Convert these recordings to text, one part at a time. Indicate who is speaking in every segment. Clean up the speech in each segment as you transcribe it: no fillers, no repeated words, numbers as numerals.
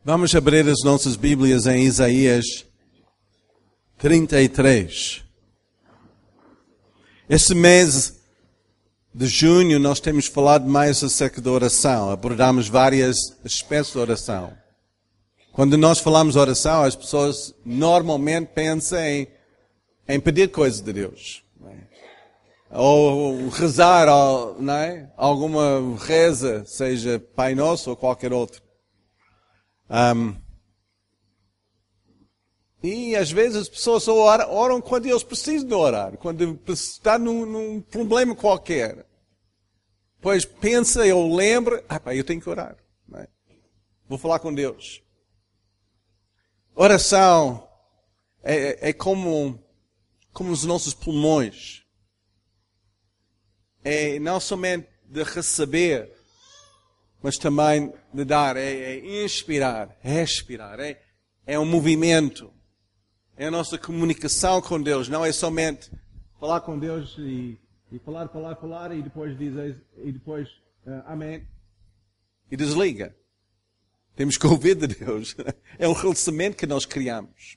Speaker 1: Vamos abrir as nossas Bíblias em Isaías 33. Este mês de junho nós temos falado mais acerca da oração. Abordamos várias espécies de oração. Quando nós falamos de oração, as pessoas normalmente pensam em pedir coisas de Deus. Ou rezar, não é? Alguma reza, seja Pai Nosso ou qualquer outro. E às vezes as pessoas oram quando eles precisam de orar, quando está num problema qualquer. Pois pensa ou lembra, eu tenho que orar. Não é? Vou falar com Deus. Oração é como os nossos pulmões. É não somente de receber, mas também de dar, é inspirar, respirar, é um movimento, é a nossa comunicação com Deus, não é somente falar com Deus e falar e depois dizer, amém, e desliga. Temos que ouvir de Deus. É um relacionamento que nós criamos.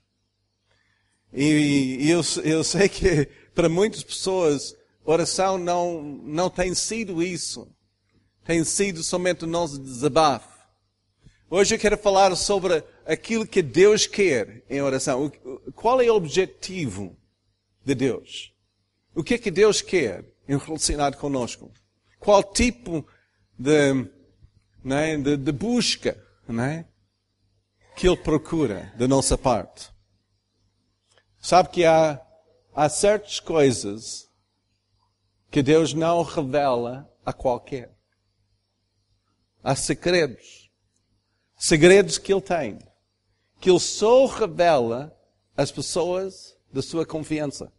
Speaker 1: E eu sei que para muitas pessoas, oração não tem sido isso. Tem sido somente o nosso desabafo. Hoje eu quero falar sobre aquilo que Deus quer em oração. Qual é o objetivo de Deus? O que é que Deus quer em relacionado conosco? Qual tipo de busca, não é, que Ele procura da nossa parte? Sabe que há certas coisas que Deus não revela a qualquer. Há segredos. Segredos que Ele tem. Que Ele só revela às pessoas da sua confiança.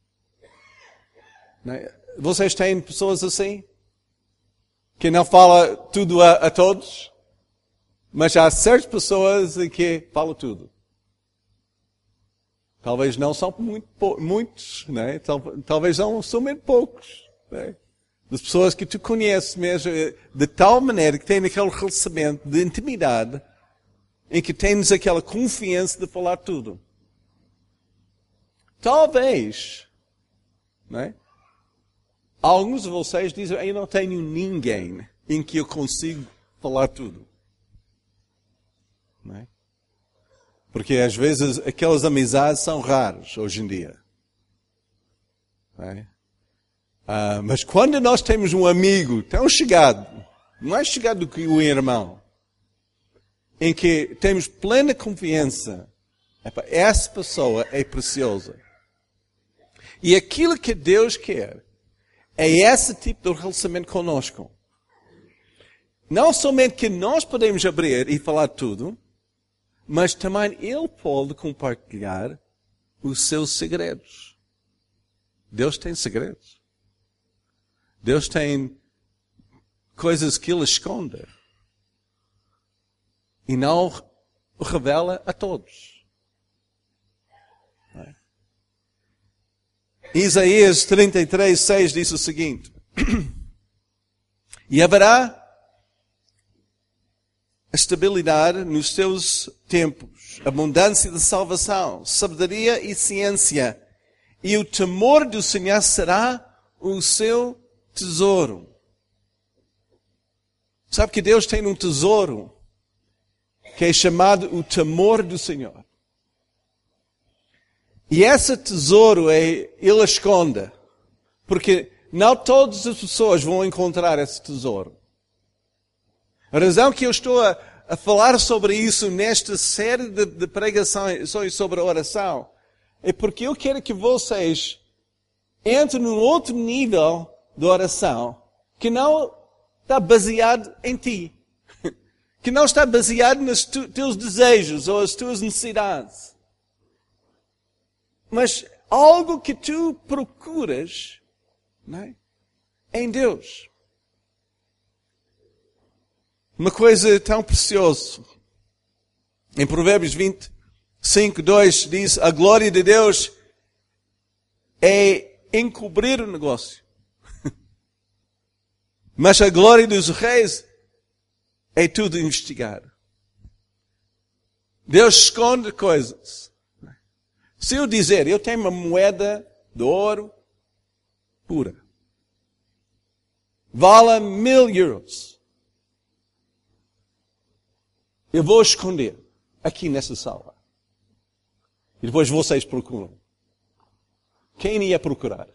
Speaker 1: Vocês têm pessoas assim? Que não fala tudo a todos? Mas há certas pessoas que falam tudo. Talvez não são muitos, né? Talvez não são muito poucos. Né? Das pessoas que tu conheces mesmo, de tal maneira que têm aquele relacionamento de intimidade, em que tens aquela confiança de falar tudo. Talvez, né? Alguns de vocês dizem, eu não tenho ninguém em que eu consigo falar tudo. Né? Porque às vezes aquelas amizades são raras hoje em dia. Né? Mas quando nós temos um amigo tão chegado, mais chegado do que o irmão, em que temos plena confiança, essa pessoa é preciosa. E aquilo que Deus quer é esse tipo de relacionamento conosco. Não somente que nós podemos abrir e falar tudo, mas também Ele pode compartilhar os seus segredos. Deus tem segredos. Deus tem coisas que Ele esconde. E não revela a todos. Isaías 33:6 diz o seguinte. E haverá estabilidade nos seus tempos, abundância de salvação, sabedoria e ciência. E o temor do Senhor será o seu tesouro. Sabe que Deus tem um tesouro que é chamado o temor do Senhor. E esse tesouro Ele esconde. Porque não todas as pessoas vão encontrar esse tesouro. A razão que eu estou a falar sobre isso nesta série de pregações sobre a oração é porque eu quero que vocês entrem num outro nível de oração que não está baseado em ti. Que não está baseado nos teus desejos ou as tuas necessidades. Mas algo que tu procuras, não é? Em Deus. Uma coisa tão preciosa. Em Provérbios 25:2 diz, a glória de Deus é encobrir o negócio. Mas a glória dos reis é tudo investigar. Deus esconde coisas. Se eu dizer, eu tenho uma moeda de ouro pura, vale 1.000 euros, eu vou esconder aqui nessa sala. E depois vocês procuram. Quem ia procurar?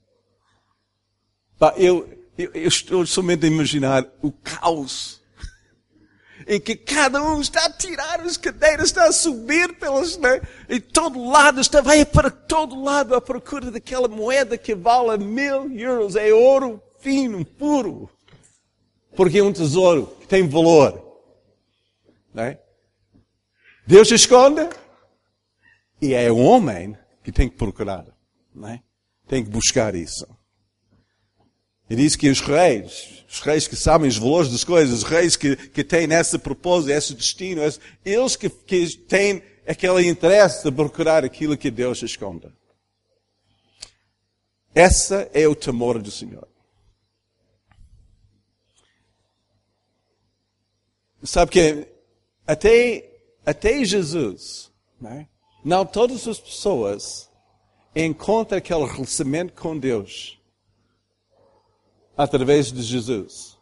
Speaker 1: Eu estou somente a imaginar o caos em que cada um está a tirar as cadeiras, está a subir pelas, né? E todo lado, vai para todo lado à procura daquela moeda que vale 1.000 euros. É ouro fino, puro. Porque é um tesouro que tem valor. Né? Deus esconde e é o homem que tem que procurar. Né? Tem que buscar isso. E diz que os reis que sabem os valores das coisas, os reis que têm esse propósito, esse destino, eles que têm aquele interesse de procurar aquilo que Deus esconde. Esse é o temor do Senhor. Sabe que até Jesus, não todas as pessoas encontram aquele relacionamento com Deus através de Jesus.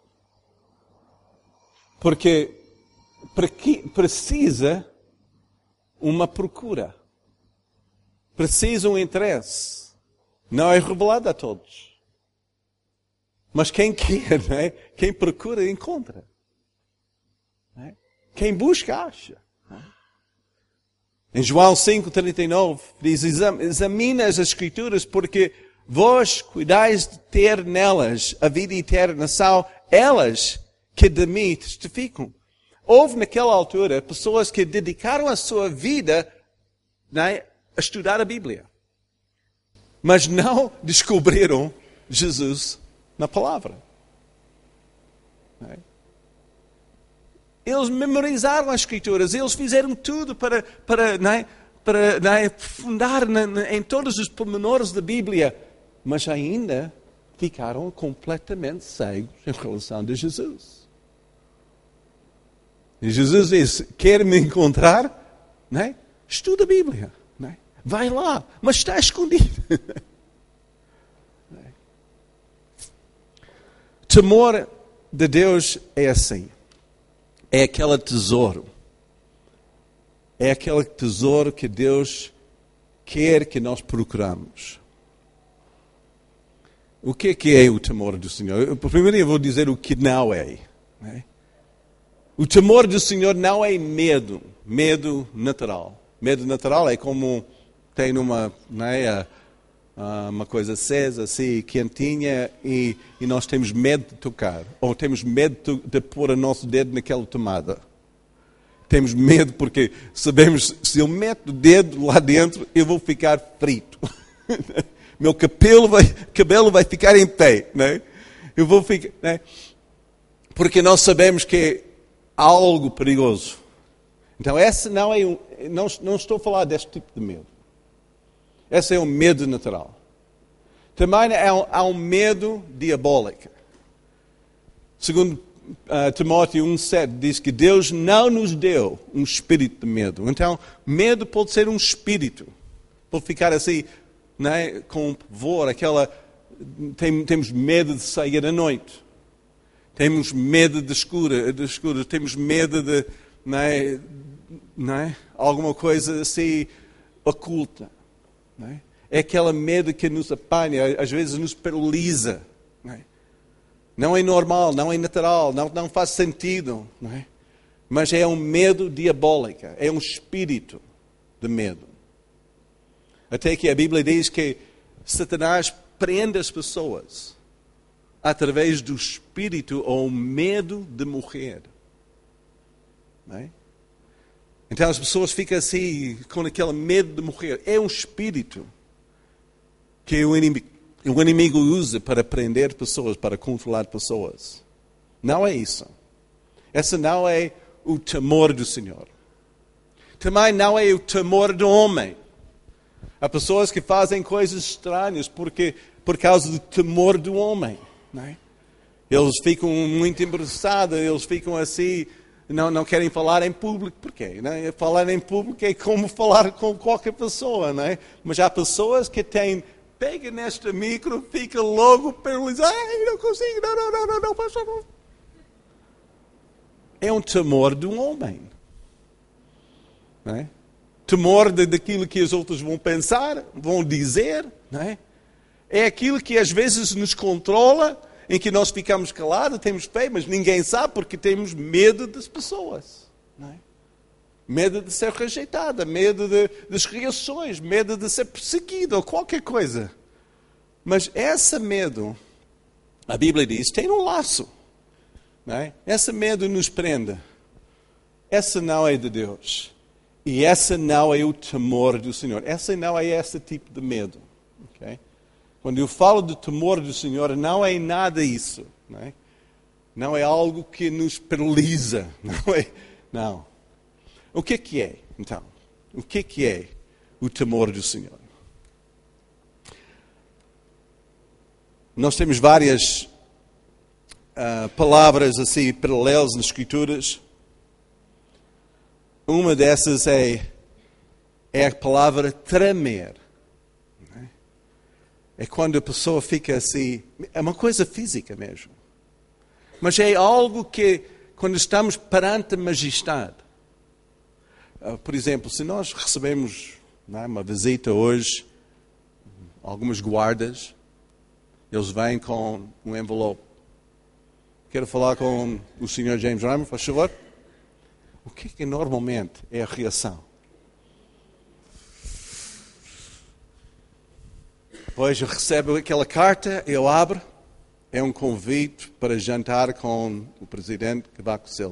Speaker 1: Porque precisa uma procura. Precisa um interesse. Não é revelado a todos. Mas quem quer, né? Quem procura, encontra. Né? Quem busca, acha. Né? Em João 5:39 diz, examina as Escrituras porque vós cuidais de ter nelas a vida eterna, são elas que de mim testificam. Houve naquela altura pessoas que dedicaram a sua vida, né, a estudar a Bíblia. Mas não descobriram Jesus na palavra. Né? Eles memorizaram as Escrituras, eles fizeram tudo para aprofundar em todos os pormenores da Bíblia. Mas ainda ficaram completamente cegos em relação a Jesus. E Jesus diz, quer me encontrar? Né? Estuda a Bíblia. Né? Vai lá, mas está escondido. Temor de Deus é assim. É aquele tesouro. É aquele tesouro que Deus quer que nós procuramos. O que é o temor do Senhor? Primeiro eu vou dizer o que não é. Né? O temor do Senhor não é medo natural. Medo natural é como tem uma coisa acesa, assim, quentinha, e nós temos medo de tocar. Ou temos medo de pôr o nosso dedo naquela tomada. Temos medo porque sabemos, se eu meto o dedo lá dentro, eu vou ficar frito. Meu cabelo vai ficar em pé, né? Eu vou ficar, né? Porque nós sabemos que é algo perigoso. Então, essa não é não estou a falar deste tipo de medo. Esse é um medo natural. Também há um medo diabólico. Segundo Timóteo 1,7 diz que Deus não nos deu um espírito de medo. Então, medo pode ser um espírito. Pode ficar assim, né, com pavor, temos medo de sair à noite. Temos medo de escuro. Temos medo de alguma coisa assim oculta. É aquele medo que nos apanha, às vezes nos paralisa. Não é normal, não é natural, não faz sentido. Mas é um medo diabólico, é um espírito de medo. Até que a Bíblia diz que Satanás prende as pessoas através do espírito ou medo de morrer. Então as pessoas ficam assim, com aquele medo de morrer. É um espírito que o inimigo usa para prender pessoas, para controlar pessoas. Não é isso. Esse não é o temor do Senhor. Também não é o temor do homem. Há pessoas que fazem coisas estranhas por causa do temor do homem. Não é? Eles ficam muito embaraçados, eles ficam assim, não querem falar em público. Porquê? Não é? Falar em público é como falar com qualquer pessoa, não é? Mas há pessoas que pega neste micro, fica logo paralisado. Ai, não consigo, não, pastor, não. É um temor de um homem. Não é? Temor daquilo que os outros vão pensar, vão dizer, não é? É aquilo que às vezes nos controla, em que nós ficamos calados, temos fé, mas ninguém sabe porque temos medo das pessoas. Não é? Medo de ser rejeitada, medo das reações, medo de ser perseguido ou qualquer coisa. Mas esse medo, a Bíblia diz, tem um laço. Não é? Esse medo nos prende. Essa não é de Deus. E essa não é o temor do Senhor. Essa não é esse tipo de medo. Okay? Quando eu falo de temor do Senhor, não é nada isso. Não é, não é algo que nos paralisa. Não. O que é, então? O que é o temor do Senhor? Nós temos várias palavras assim paralelas nas Escrituras. Uma dessas é a palavra tremer. É quando a pessoa fica assim, é uma coisa física mesmo. Mas é algo que, quando estamos perante a majestade. Por exemplo, se nós recebemos uma visita hoje, algumas guardas, eles vêm com um envelope. Quero falar com o Sr. James Reimer, por favor. O que normalmente é a reação? Depois eu recebo aquela carta, eu abro, é um convite para jantar com o presidente Cavaco Silva.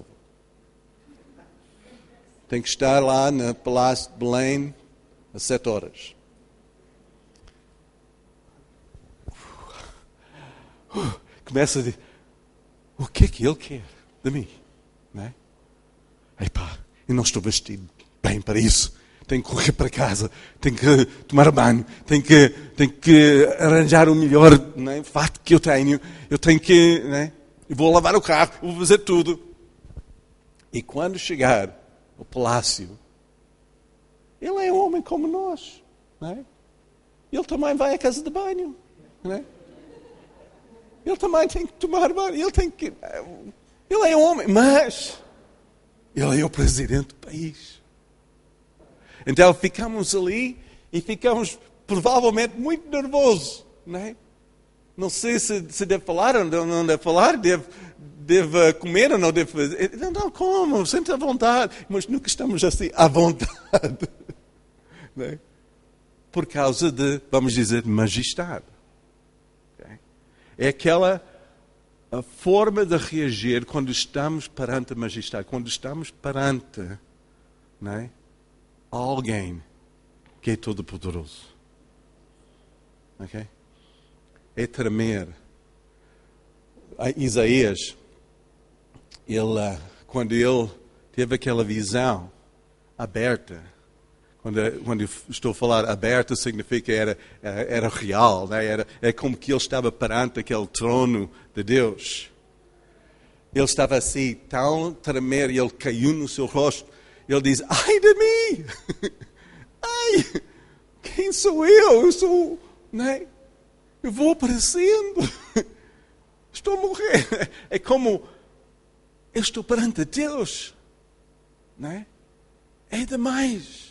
Speaker 1: Tem que estar lá no Palácio de Belém às 7 horas. Começa a dizer, o que é que ele quer de mim? Não é? Epá, eu não estou vestido bem para isso. Tenho que correr para casa, tenho que tomar banho, tenho que arranjar o melhor fato que eu tenho. Eu tenho que, eu vou lavar o carro, vou fazer tudo. E quando chegar ao palácio, ele é um homem como nós. Não é? Ele também vai à casa de banho. Não é? Ele também tem que tomar banho. Ele é um homem, mas ele é o presidente do país. Então ficamos ali e ficamos provavelmente muito nervosos. Não é? Não sei se deve falar ou não deve falar, deve comer ou não deve fazer. Não, como, sente à vontade. Mas nunca estamos assim à vontade. Não é? Por causa de, vamos dizer, majestade. Okay? É aquela a forma de reagir quando estamos perante a majestade, quando estamos perante, não é? Alguém que é todo-poderoso. Ok? É tremer. Isaías, quando ele teve aquela visão aberta, quando eu estou a falar aberta, significa era real, né? É como que ele estava perante aquele trono de Deus. Ele estava assim, tão tremer, e ele caiu no seu rosto. Ele diz, ai de mim! Ai! Quem sou eu? Eu sou, né? Eu vou aparecendo. Estou a morrer. É como, eu estou perante Deus. Né? É demais.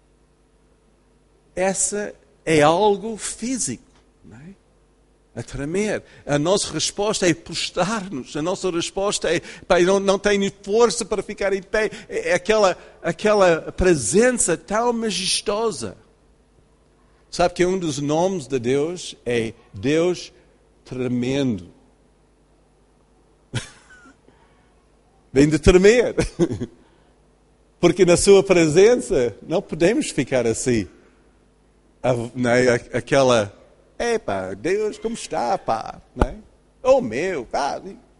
Speaker 1: Essa é algo físico. Né? A tremer. A nossa resposta é prostrar-nos. A nossa resposta é, eu não tenho força para ficar em pé. É aquela presença tão majestosa. Sabe que um dos nomes de Deus é Deus tremendo. Vem de tremer. Porque na sua presença não podemos ficar assim. Aquela, Deus, como está, pá? Né? Oh, meu, pá.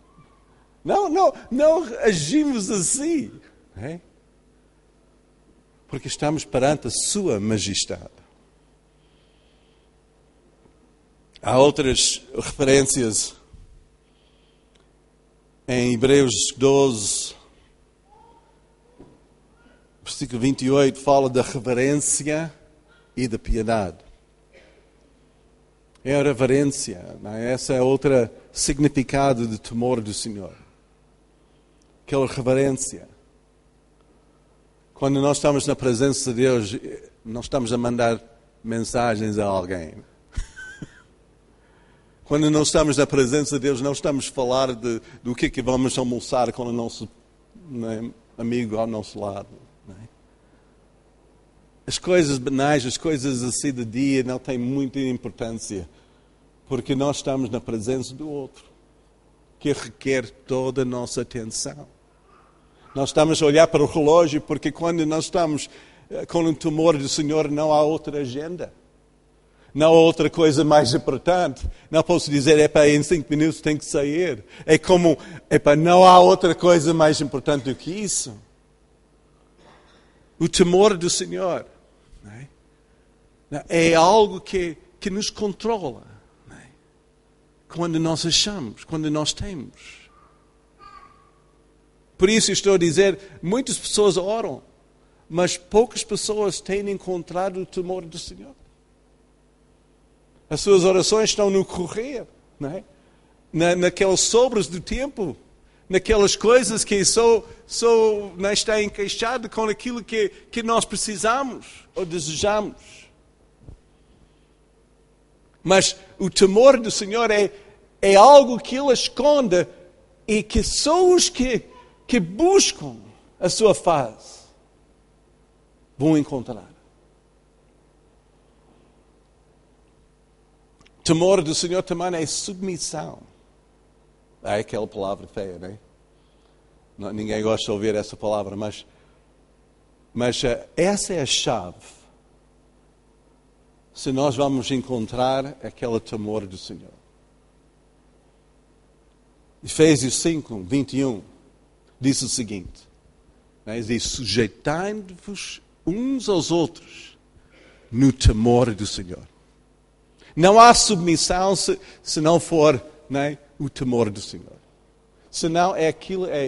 Speaker 1: Não agimos assim. Né? Porque estamos perante a sua majestade. Há outras referências em Hebreus 12, versículo 28 fala da reverência e da piedade. É a reverência, não é? Essa é outro significado de temor do Senhor. Aquela reverência. Quando nós estamos na presença de Deus, não estamos a mandar mensagens a alguém. Quando não estamos na presença de Deus, não estamos a falar do que vamos almoçar com o nosso amigo ao nosso lado. Não é? As coisas banais, as coisas assim do dia não têm muita importância, porque nós estamos na presença do outro, que requer toda a nossa atenção. Nós estamos a olhar para o relógio, porque quando nós estamos com o temor do Senhor, não há outra agenda. Não há outra coisa mais importante. Não posso dizer, em 5 minutos tem que sair. É como, não há outra coisa mais importante do que isso. O temor do Senhor, não é algo que nos controla. Não é? Quando nós achamos, quando nós temos. Por isso estou a dizer, muitas pessoas oram, mas poucas pessoas têm encontrado o temor do Senhor. As suas orações estão no correr, não é? Naquelas sobras do tempo, naquelas coisas que não está encaixado com aquilo que nós precisamos ou desejamos. Mas o temor do Senhor é algo que Ele esconde e que só os que buscam a sua face vão encontrar. Temor do Senhor também é submissão. É aquela palavra feia, não é? Ninguém gosta de ouvir essa palavra, mas essa é a chave. Se nós vamos encontrar aquele temor do Senhor. Efésios 5, 21, diz o seguinte. Diz, sujeitai-vos uns aos outros no temor do Senhor. Não há submissão se não for o temor do Senhor. Senão é aquilo, é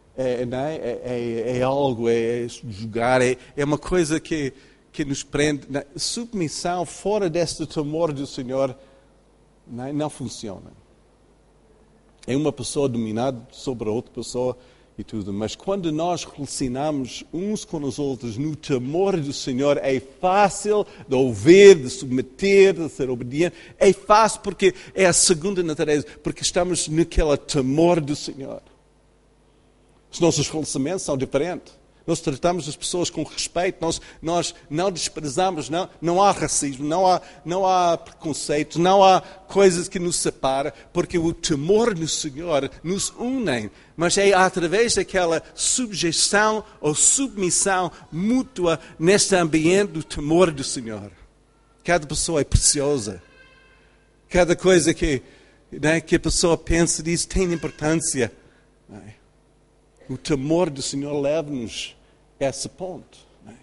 Speaker 1: algo, é julgar, é uma coisa que nos prende. Submissão fora deste temor do Senhor não funciona. É uma pessoa dominada sobre a outra pessoa e tudo. Mas quando nós relacionamos uns com os outros no temor do Senhor, é fácil de ouvir, de submeter, de ser obediente. É fácil porque é a segunda natureza, porque estamos naquele temor do Senhor. Os nossos relacionamentos são diferentes. Nós tratamos as pessoas com respeito, nós não desprezamos, não há racismo, não há preconceito, não há coisas que nos separam, porque o temor do Senhor nos une, mas é através daquela subjeição ou submissão mútua neste ambiente do temor do Senhor. Cada pessoa é preciosa. Cada coisa que a pessoa pensa diz tem importância. O temor do Senhor leva-nos a esse ponto.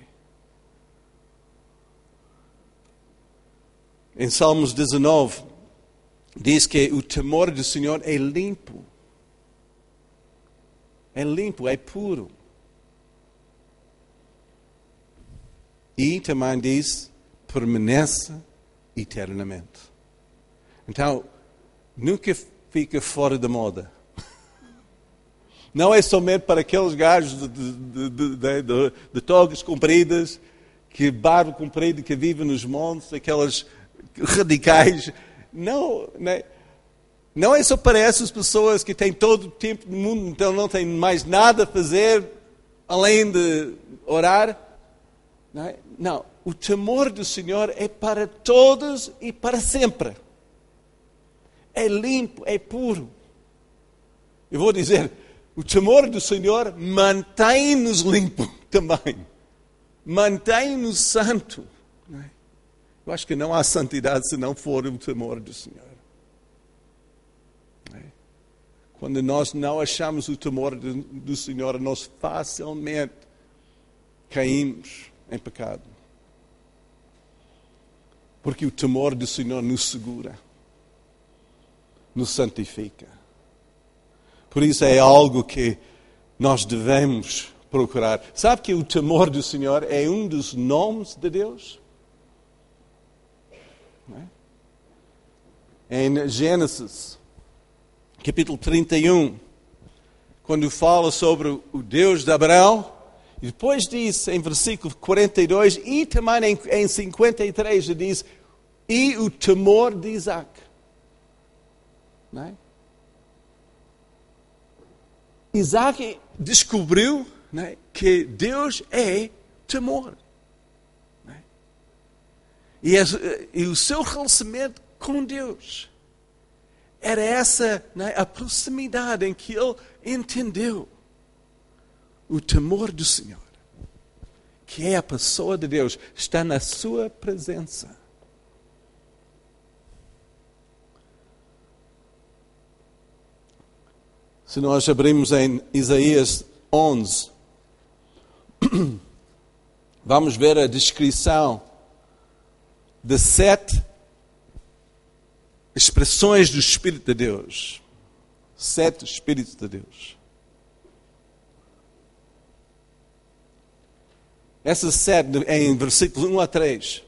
Speaker 1: Em Salmos 19, diz que o temor do Senhor é limpo. É limpo, é puro. E também diz, permanece eternamente. Então, nunca fica fora da moda. Não é somente para aqueles gajos de togas compridas, que barba comprida, que vivem nos montes, aquelas radicais. Não é só para essas pessoas que têm todo o tempo do mundo, então não têm mais nada a fazer além de orar. Não, o temor do Senhor é para todos e para sempre. É limpo, é puro. Eu vou dizer, o temor do Senhor mantém-nos limpos também. Mantém-nos santo. Eu acho que não há santidade se não for o temor do Senhor. Quando nós não achamos o temor do Senhor, nós facilmente caímos em pecado. Porque o temor do Senhor nos segura, nos santifica. Por isso é algo que nós devemos procurar. Sabe que o temor do Senhor é um dos nomes de Deus? Em Gênesis, capítulo 31, quando fala sobre o Deus de Abraão, e depois diz em versículo 42 e também em 53 diz, e o temor de Isaac. Não é? Isaac descobriu, não é, que Deus é temor. Não é? E o seu relacionamento com Deus era essa, não é, a proximidade em que ele entendeu o temor do Senhor, que é a pessoa de Deus, está na sua presença. Se nós abrimos em Isaías 11, vamos ver a descrição de 7 expressões do Espírito de Deus. 7 Espíritos de Deus. Essas 7 em versículos 1 a 3.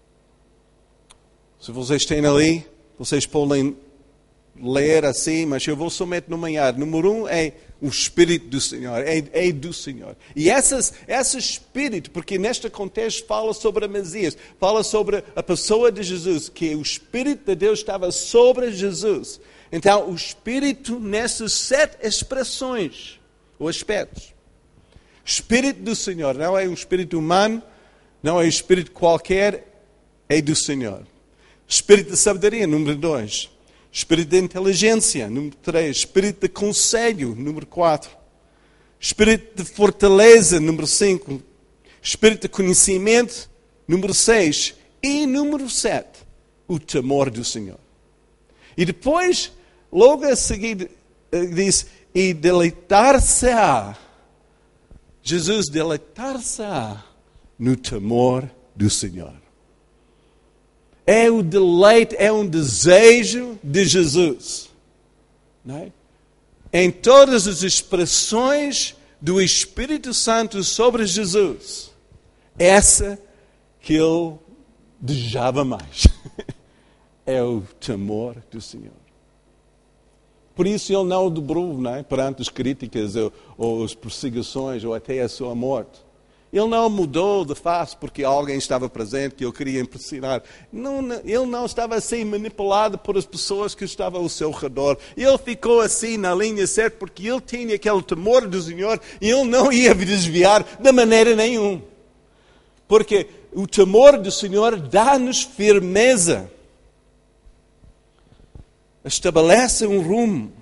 Speaker 1: Se vocês têm ali, vocês podem ler assim, mas eu vou somente nomear. Número 1 é o Espírito do Senhor, é do Senhor. E esse Espírito, porque neste contexto fala sobre a Messias, fala sobre a pessoa de Jesus, que o Espírito de Deus estava sobre Jesus. Então, o Espírito nessas 7 expressões, ou aspectos. Espírito do Senhor, não é um espírito humano, não é um espírito qualquer, é do Senhor. Espírito de sabedoria, número 2. Espírito de inteligência, número 3. Espírito de conselho, número 4. Espírito de fortaleza, número 5. Espírito de conhecimento, número 6. E número 7, o temor do Senhor. E depois, logo a seguir, diz, e deleitar-se-á. Jesus deleitar-se-á no temor do Senhor. É o deleite, é um desejo de Jesus. Não é? Em todas as expressões do Espírito Santo sobre Jesus, essa que ele desejava mais. É o temor do Senhor. Por isso ele não dobrou, não é, perante as críticas ou as perseguições ou até a sua morte. Ele não mudou de face porque alguém estava presente que ele queria impressionar. Ele não estava assim manipulado por as pessoas que estavam ao seu redor. Ele ficou assim na linha certa porque ele tinha aquele temor do Senhor e ele não ia desviar de maneira nenhuma. Porque o temor do Senhor dá-nos firmeza. Estabelece um rumo.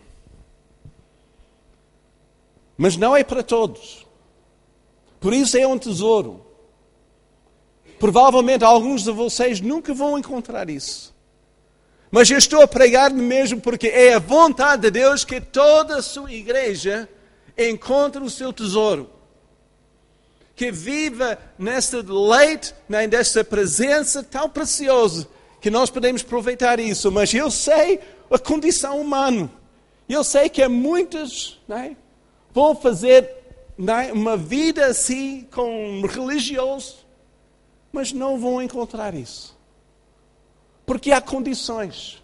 Speaker 1: Mas não é para todos. Por isso é um tesouro. Provavelmente alguns de vocês nunca vão encontrar isso. Mas eu estou a pregar mesmo porque é a vontade de Deus que toda a sua igreja encontre o seu tesouro. Que viva nesta deleite, nesta presença tão preciosa, que nós podemos aproveitar isso. Mas eu sei a condição humana. Eu sei que muitos vão fazer uma vida assim, com religioso, mas não vão encontrar isso. Porque há condições.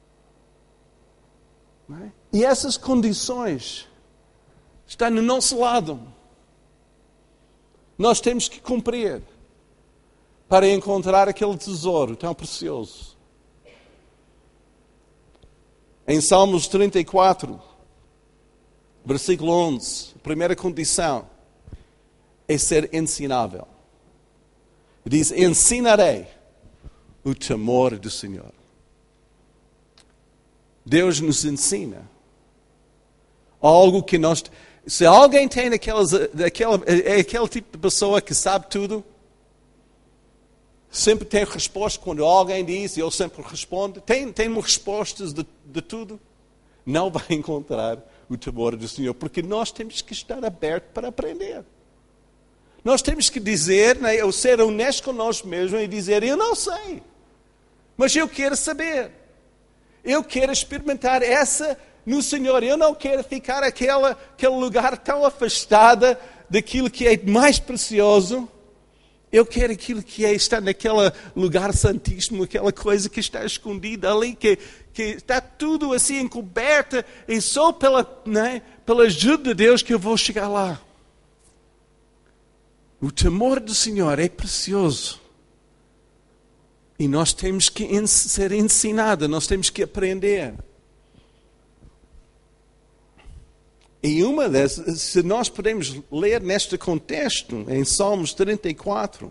Speaker 1: E essas condições estão no nosso lado. Nós temos que cumprir para encontrar aquele tesouro tão precioso. Em Salmos 34, versículo 11, a primeira condição é ser ensinável. Diz, ensinarei o temor do Senhor. Deus nos ensina algo que nós... Se alguém tem aquele tipo de pessoa que sabe tudo, sempre tem resposta quando alguém diz, e ele sempre responde, tem respostas de tudo, não vai encontrar o temor do Senhor, porque nós temos que estar abertos para aprender. Nós temos que dizer, ou ser honesto com nós mesmos e dizer, eu não sei, mas eu quero saber. Eu quero experimentar essa no Senhor. Eu não quero ficar aquele lugar tão afastado daquilo que é mais precioso. Eu quero aquilo que está naquele lugar santíssimo, aquela coisa que está escondida ali, que está tudo assim encoberta, e só pela ajuda de Deus que eu vou chegar lá. O temor do Senhor é precioso. E nós temos que ser ensinados, nós temos que aprender. E uma dessas, se nós podemos ler neste contexto, em Salmos 34.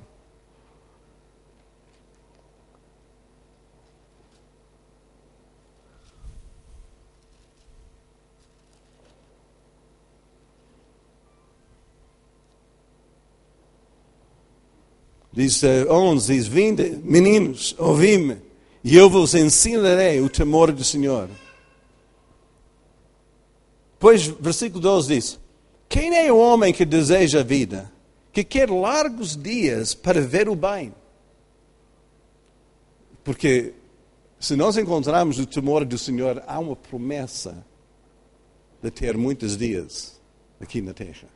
Speaker 1: Diz 11, diz, vinde, meninos, ouvi-me, e eu vos ensinarei o temor do Senhor. Depois, versículo 12 diz, quem é o homem que deseja a vida, que quer largos dias para ver o bem? Porque se nós encontrarmos o temor do Senhor, há uma promessa de ter muitos dias aqui na terra.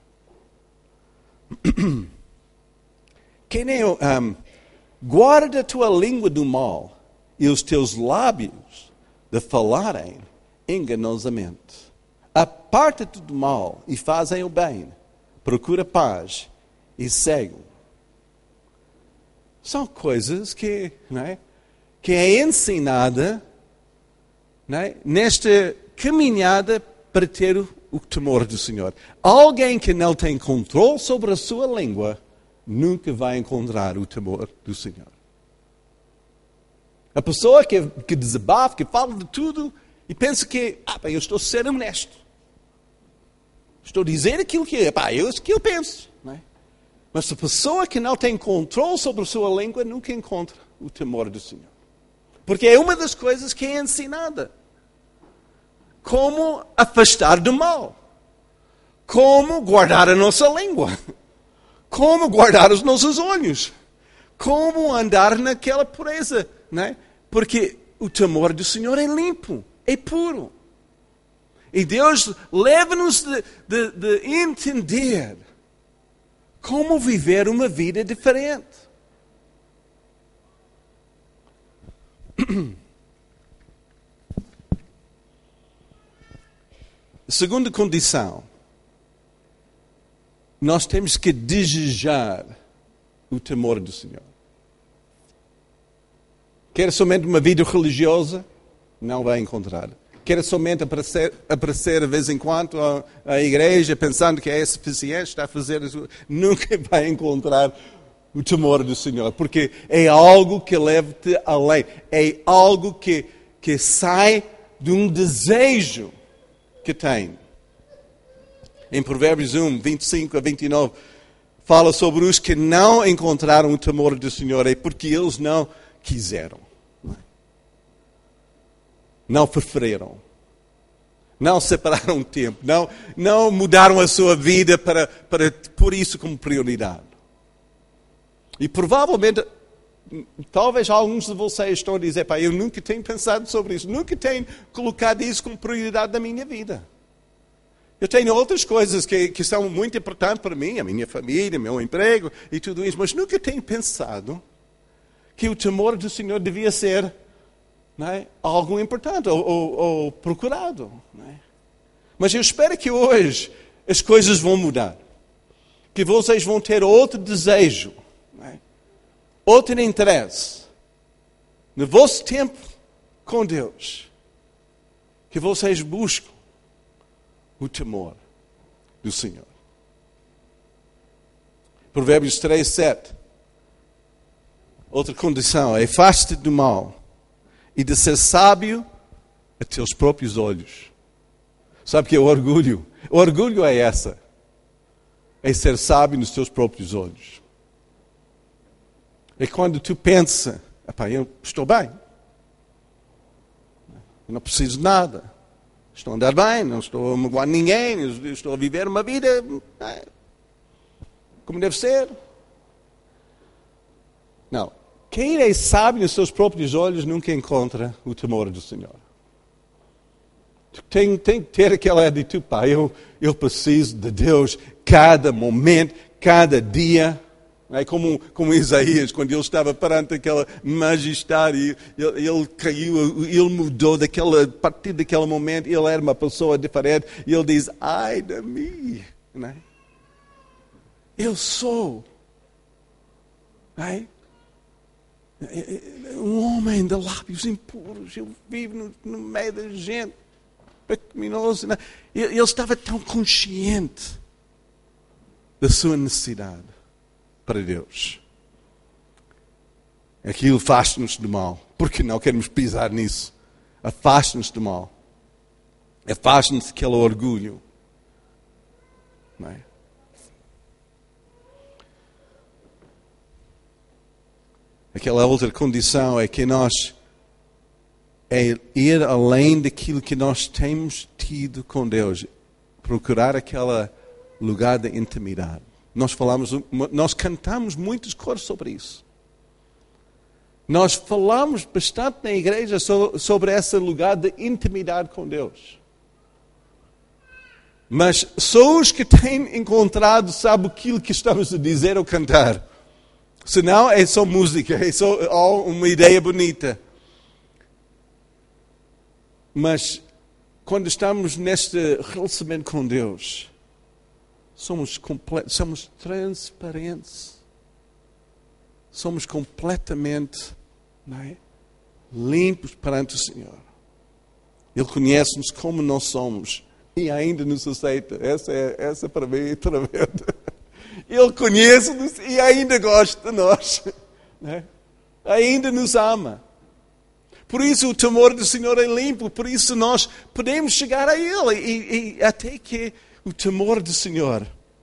Speaker 1: Quem é guarda a tua língua do mal e os teus lábios de falarem enganosamente. Aparta-te do mal e fazem o bem. Procura paz e segue. São coisas que é ensinada nesta caminhada para ter o temor do Senhor. Alguém que não tem controle sobre a sua língua nunca vai encontrar o temor do Senhor. A pessoa que desabafa, que fala de tudo e pensa que, eu estou a ser honesto. Estou a dizer aquilo que eu penso. Não é? Mas a pessoa que não tem controle sobre a sua língua nunca encontra o temor do Senhor. Porque é uma das coisas que é ensinada. Como afastar do mal. Como guardar a nossa língua. Como guardar os nossos olhos. Como andar naquela pureza. Não é? Porque o temor do Senhor é limpo, é puro. E Deus leva-nos de entender como viver uma vida diferente. Segunda condição. Nós temos que desejar o temor do Senhor. Quer somente uma vida religiosa? Não vai encontrar. Quer somente aparecer de vez em quando à igreja pensando que é suficiente, está a fazer isso? Nunca vai encontrar o temor do Senhor. Porque é algo que leva-te além. É algo que sai de um desejo que tem. Em Provérbios 1, 25 a 29, fala sobre os que não encontraram o temor do Senhor. É porque eles não quiseram. Não preferiram. Não separaram tempo. Não mudaram a sua vida para pôr isso como prioridade. E provavelmente, talvez alguns de vocês estão a dizer, eu nunca tenho pensado sobre isso. Nunca tenho colocado isso como prioridade da minha vida. Eu tenho outras coisas que são muito importantes para mim, a minha família, meu emprego e tudo isso, mas nunca tenho pensado que o temor do Senhor devia ser algo importante ou procurado. Mas eu espero que hoje as coisas vão mudar. Que vocês vão ter outro desejo, outro interesse no vosso tempo com Deus. Que vocês buscam o temor do Senhor. Provérbios 3, 7. Outra condição é afaste-te do mal e de ser sábio a teus próprios olhos. Sabe o que é o orgulho? O orgulho é essa. É ser sábio nos teus próprios olhos. É quando tu pensa, eu estou bem. Eu não preciso de nada. Estou a andar bem, não estou a magoar ninguém, estou a viver uma vida como deve ser. Não. Quem é sábio nos seus próprios olhos nunca encontra o temor do Senhor. Tem que ter aquela atitude, pá, eu preciso de Deus cada momento, cada dia. É como Isaías, quando ele estava perante aquela majestade, ele caiu, ele mudou a partir daquele momento, ele era uma pessoa diferente, e ele diz, ai de mim, não é? Eu sou, não é? Um homem de lábios impuros, eu vivo no meio da gente, pecaminoso. Não é? Ele estava tão consciente da sua necessidade para Deus. Aquilo afasta-nos do mal, porque não queremos pisar nisso. Afasta-nos do mal. Afasta-nos daquele orgulho. Não é? Aquela outra condição é que nós ir além daquilo que nós temos tido com Deus. Procurar aquele lugar de intimidade. Nós cantamos muitos coros sobre isso. Nós falamos bastante na igreja sobre esse lugar de intimidade com Deus. Mas só os que têm encontrado sabem aquilo que estamos a dizer ou cantar. Senão é só música, é só uma ideia bonita. Mas quando estamos neste relacionamento com Deus, somos transparentes. Somos completamente, não é, limpos perante o Senhor. Ele conhece-nos como nós somos e ainda nos aceita. Essa para mim é tremenda. Ele conhece-nos e ainda gosta de nós. Né? Ainda nos ama. Por isso o temor do Senhor é limpo. Por isso nós podemos chegar a Ele. E até que o temor do Senhor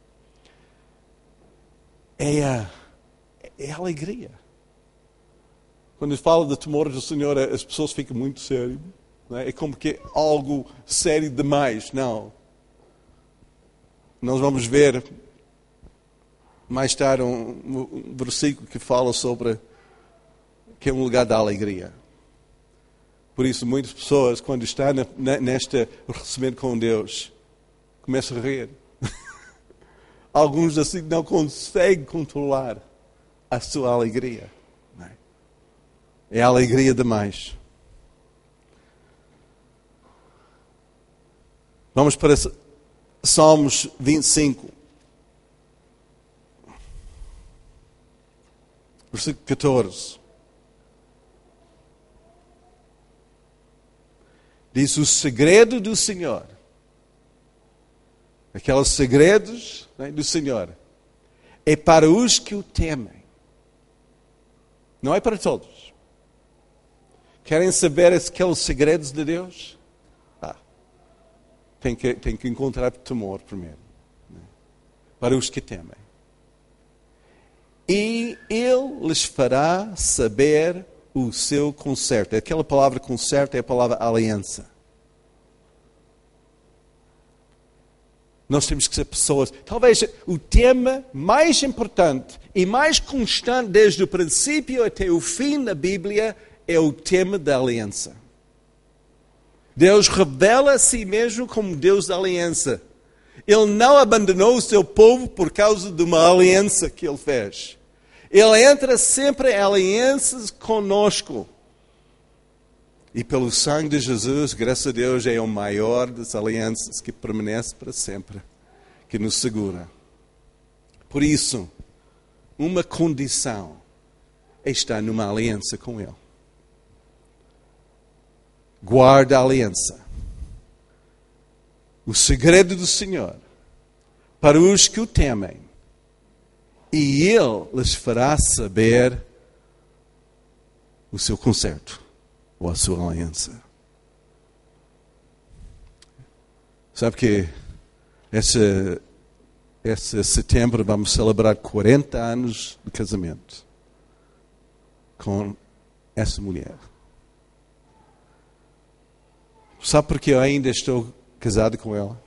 Speaker 1: é a alegria. Quando eu falo do temor do Senhor, as pessoas ficam muito sérias. É como que é algo sério demais. Não. Nós vamos ver mais tarde um versículo que fala sobre que é um lugar da alegria. Por isso, muitas pessoas, quando estão neste relacionamento com Deus, começam a rir. Alguns assim não conseguem controlar a sua alegria. É alegria demais. Vamos para Salmos 25. Versículo 14. Diz o segredo do Senhor. Aqueles segredos, né, do Senhor. É para os que o temem. Não é para todos. Querem saber aqueles segredos de Deus? Tem que encontrar temor primeiro. Né? Para os que temem. E Ele lhes fará saber o seu conserto. Aquela palavra conserto é a palavra aliança. Nós temos que ser pessoas. Talvez o tema mais importante e mais constante desde o princípio até o fim da Bíblia é o tema da aliança. Deus revela a si mesmo como Deus da aliança. Ele não abandonou o seu povo por causa de uma aliança que Ele fez. Ele entra sempre em alianças conosco. E pelo sangue de Jesus, graças a Deus, é o maior das alianças que permanece para sempre, que nos segura. Por isso, uma condição é estar numa aliança com Ele. Guarda a aliança. O segredo do Senhor para os que o temem. E Ele lhes fará saber o seu conserto ou a sua aliança. Sabe que esse setembro vamos celebrar 40 anos de casamento com essa mulher. Sabe por que eu ainda estou casado com ela?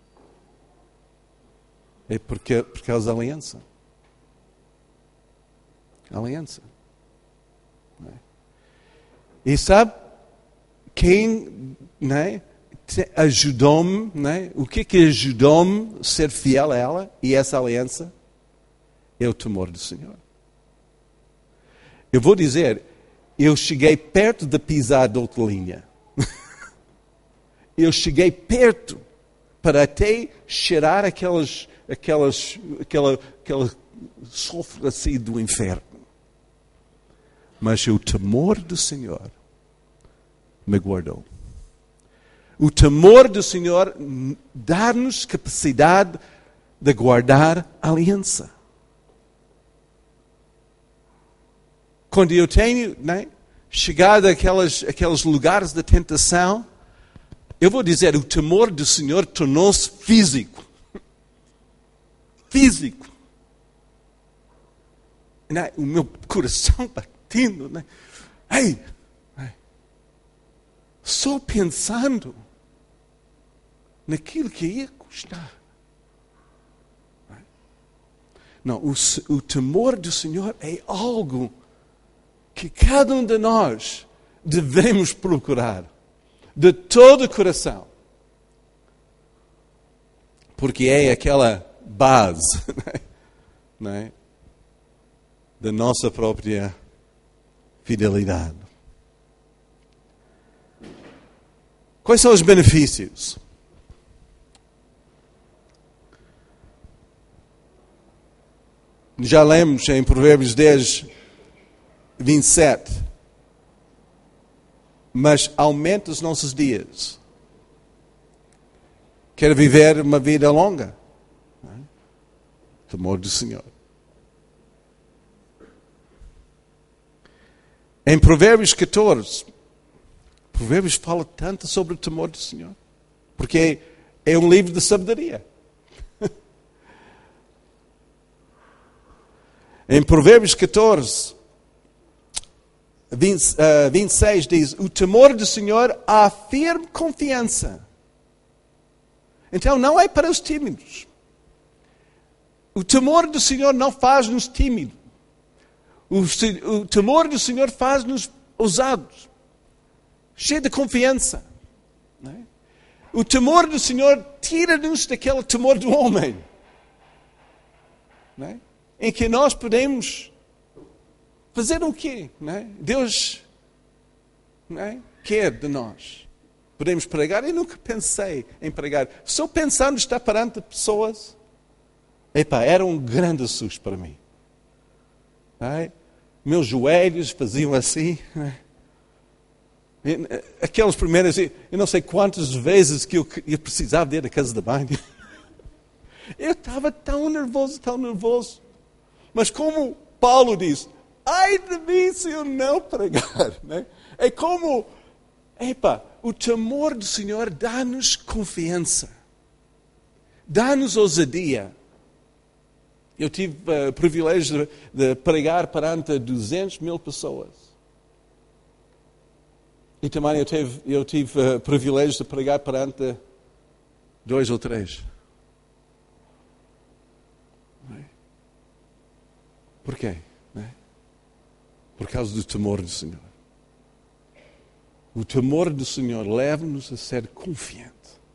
Speaker 1: É por causa da aliança. Aliança. E sabe quem, né, ajudou-me, né? O que ajudou-me a ser fiel a ela e essa aliança? É o temor do Senhor. Eu vou dizer, eu cheguei perto de pisar de outra linha. Eu cheguei perto para até cheirar aquela sofre assim do inferno. Mas o temor do Senhor me guardou. O temor do Senhor dá-nos capacidade de guardar a aliança. Quando eu tenho chegado àqueles lugares de tentação, eu vou dizer, o temor do Senhor tornou-se físico. Físico. O meu coração batendo. Ei! Só pensando naquilo que ia custar. Não, o temor do Senhor é algo que cada um de nós devemos procurar de todo o coração. Porque é aquela base da nossa própria fidelidade. Quais são os benefícios? Já lemos em Provérbios 10, 27. Mas aumenta os nossos dias. Quer viver uma vida longa? Temor do Senhor. Em Provérbios 14, Provérbios fala tanto sobre o temor do Senhor. Porque é um livro de sabedoria. Em Provérbios 14, 26 diz, o temor do Senhor afirma confiança. Então não é para os tímidos. O temor do Senhor não faz-nos tímidos. O temor do Senhor faz-nos ousados. Cheio de confiança. Não é? O temor do Senhor tira-nos daquele temor do homem. Não é? Em que nós podemos fazer o quê? Não é? Deus quer de nós. Podemos pregar. Eu nunca pensei em pregar. Só pensando em estar perante pessoas, era um grande susto para mim. Meus joelhos faziam assim. Aquelas primeiras, eu não sei quantas vezes que eu precisava de ir à casa de banho. Eu estava tão nervoso. Mas como Paulo diz, ai de mim se eu não pregar. Né? É como, o temor do Senhor dá-nos confiança. Dá-nos ousadia. Eu tive o privilégio de pregar perante 200 mil pessoas. E também eu tive o privilégio de pregar perante 2 ou 3. Por quê? Por causa do temor do Senhor. O temor do Senhor leva-nos a ser confiante.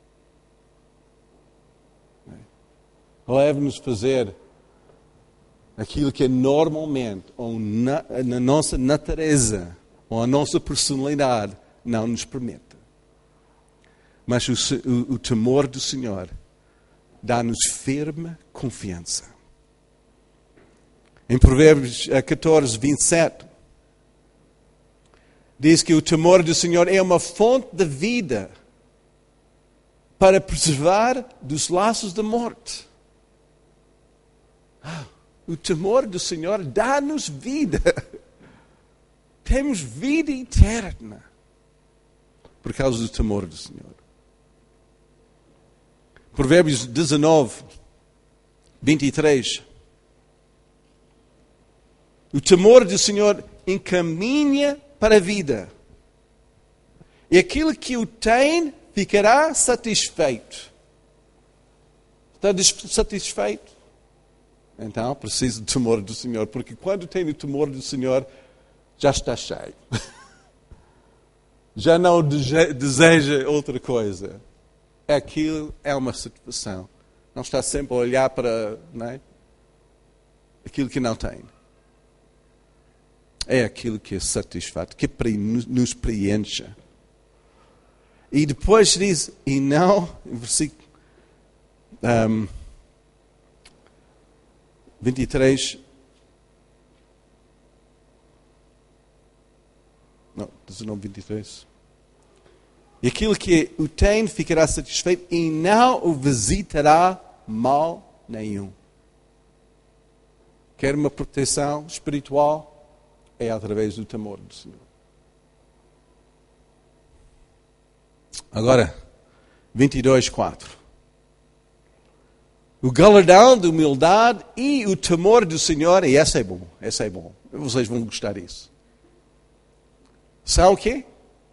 Speaker 1: Leva-nos a fazer aquilo que normalmente, ou na nossa natureza, ou a nossa personalidade, não nos permite. Mas o temor do Senhor dá-nos firme confiança. Em Provérbios 14, 27, diz que o temor do Senhor é uma fonte de vida para preservar dos laços da morte. O temor do Senhor dá-nos vida. Temos vida eterna por causa do temor do Senhor. Provérbios 19, 23. O temor do Senhor encaminha para a vida. E aquele que o tem ficará satisfeito. Está satisfeito? Então precisa do temor do Senhor. Porque quando tem o temor do Senhor, já está cheio. já não deseja outra coisa. Aquilo é uma satisfação. Não está sempre a olhar para, não é, aquilo que não tem. É aquilo que é satisfato, que nos preenche. E depois diz, e não, em versículo 23, não, 19, 23. E aquilo que o tem ficará satisfeito e não o visitará mal nenhum. Quer uma proteção espiritual? É através do temor do Senhor. Agora, 22:4. O galardão de humildade e o temor do Senhor, e esse é bom, esse é bom. Vocês vão gostar disso. São o quê?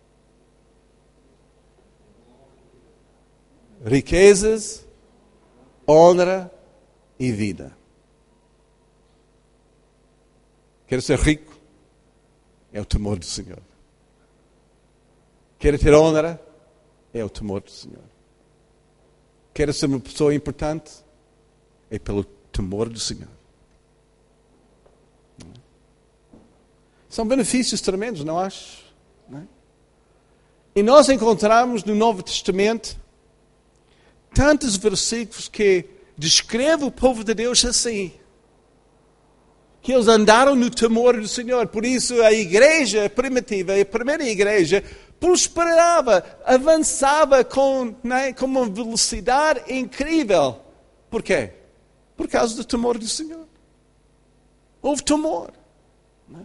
Speaker 1: Riquezas, honra e vida. Quer ser rico? É o temor do Senhor. Quer ter honra? É o temor do Senhor. Quer ser uma pessoa importante? É pelo temor do Senhor. São benefícios tremendos, não acho? Não é? E nós encontramos no Novo Testamento tantos versículos que descrevem o povo de Deus assim. Que eles andaram no temor do Senhor. Por isso a igreja primitiva, a primeira igreja, prosperava, avançava com uma velocidade incrível. Por quê? Por causa do temor do Senhor. Houve temor. Não é?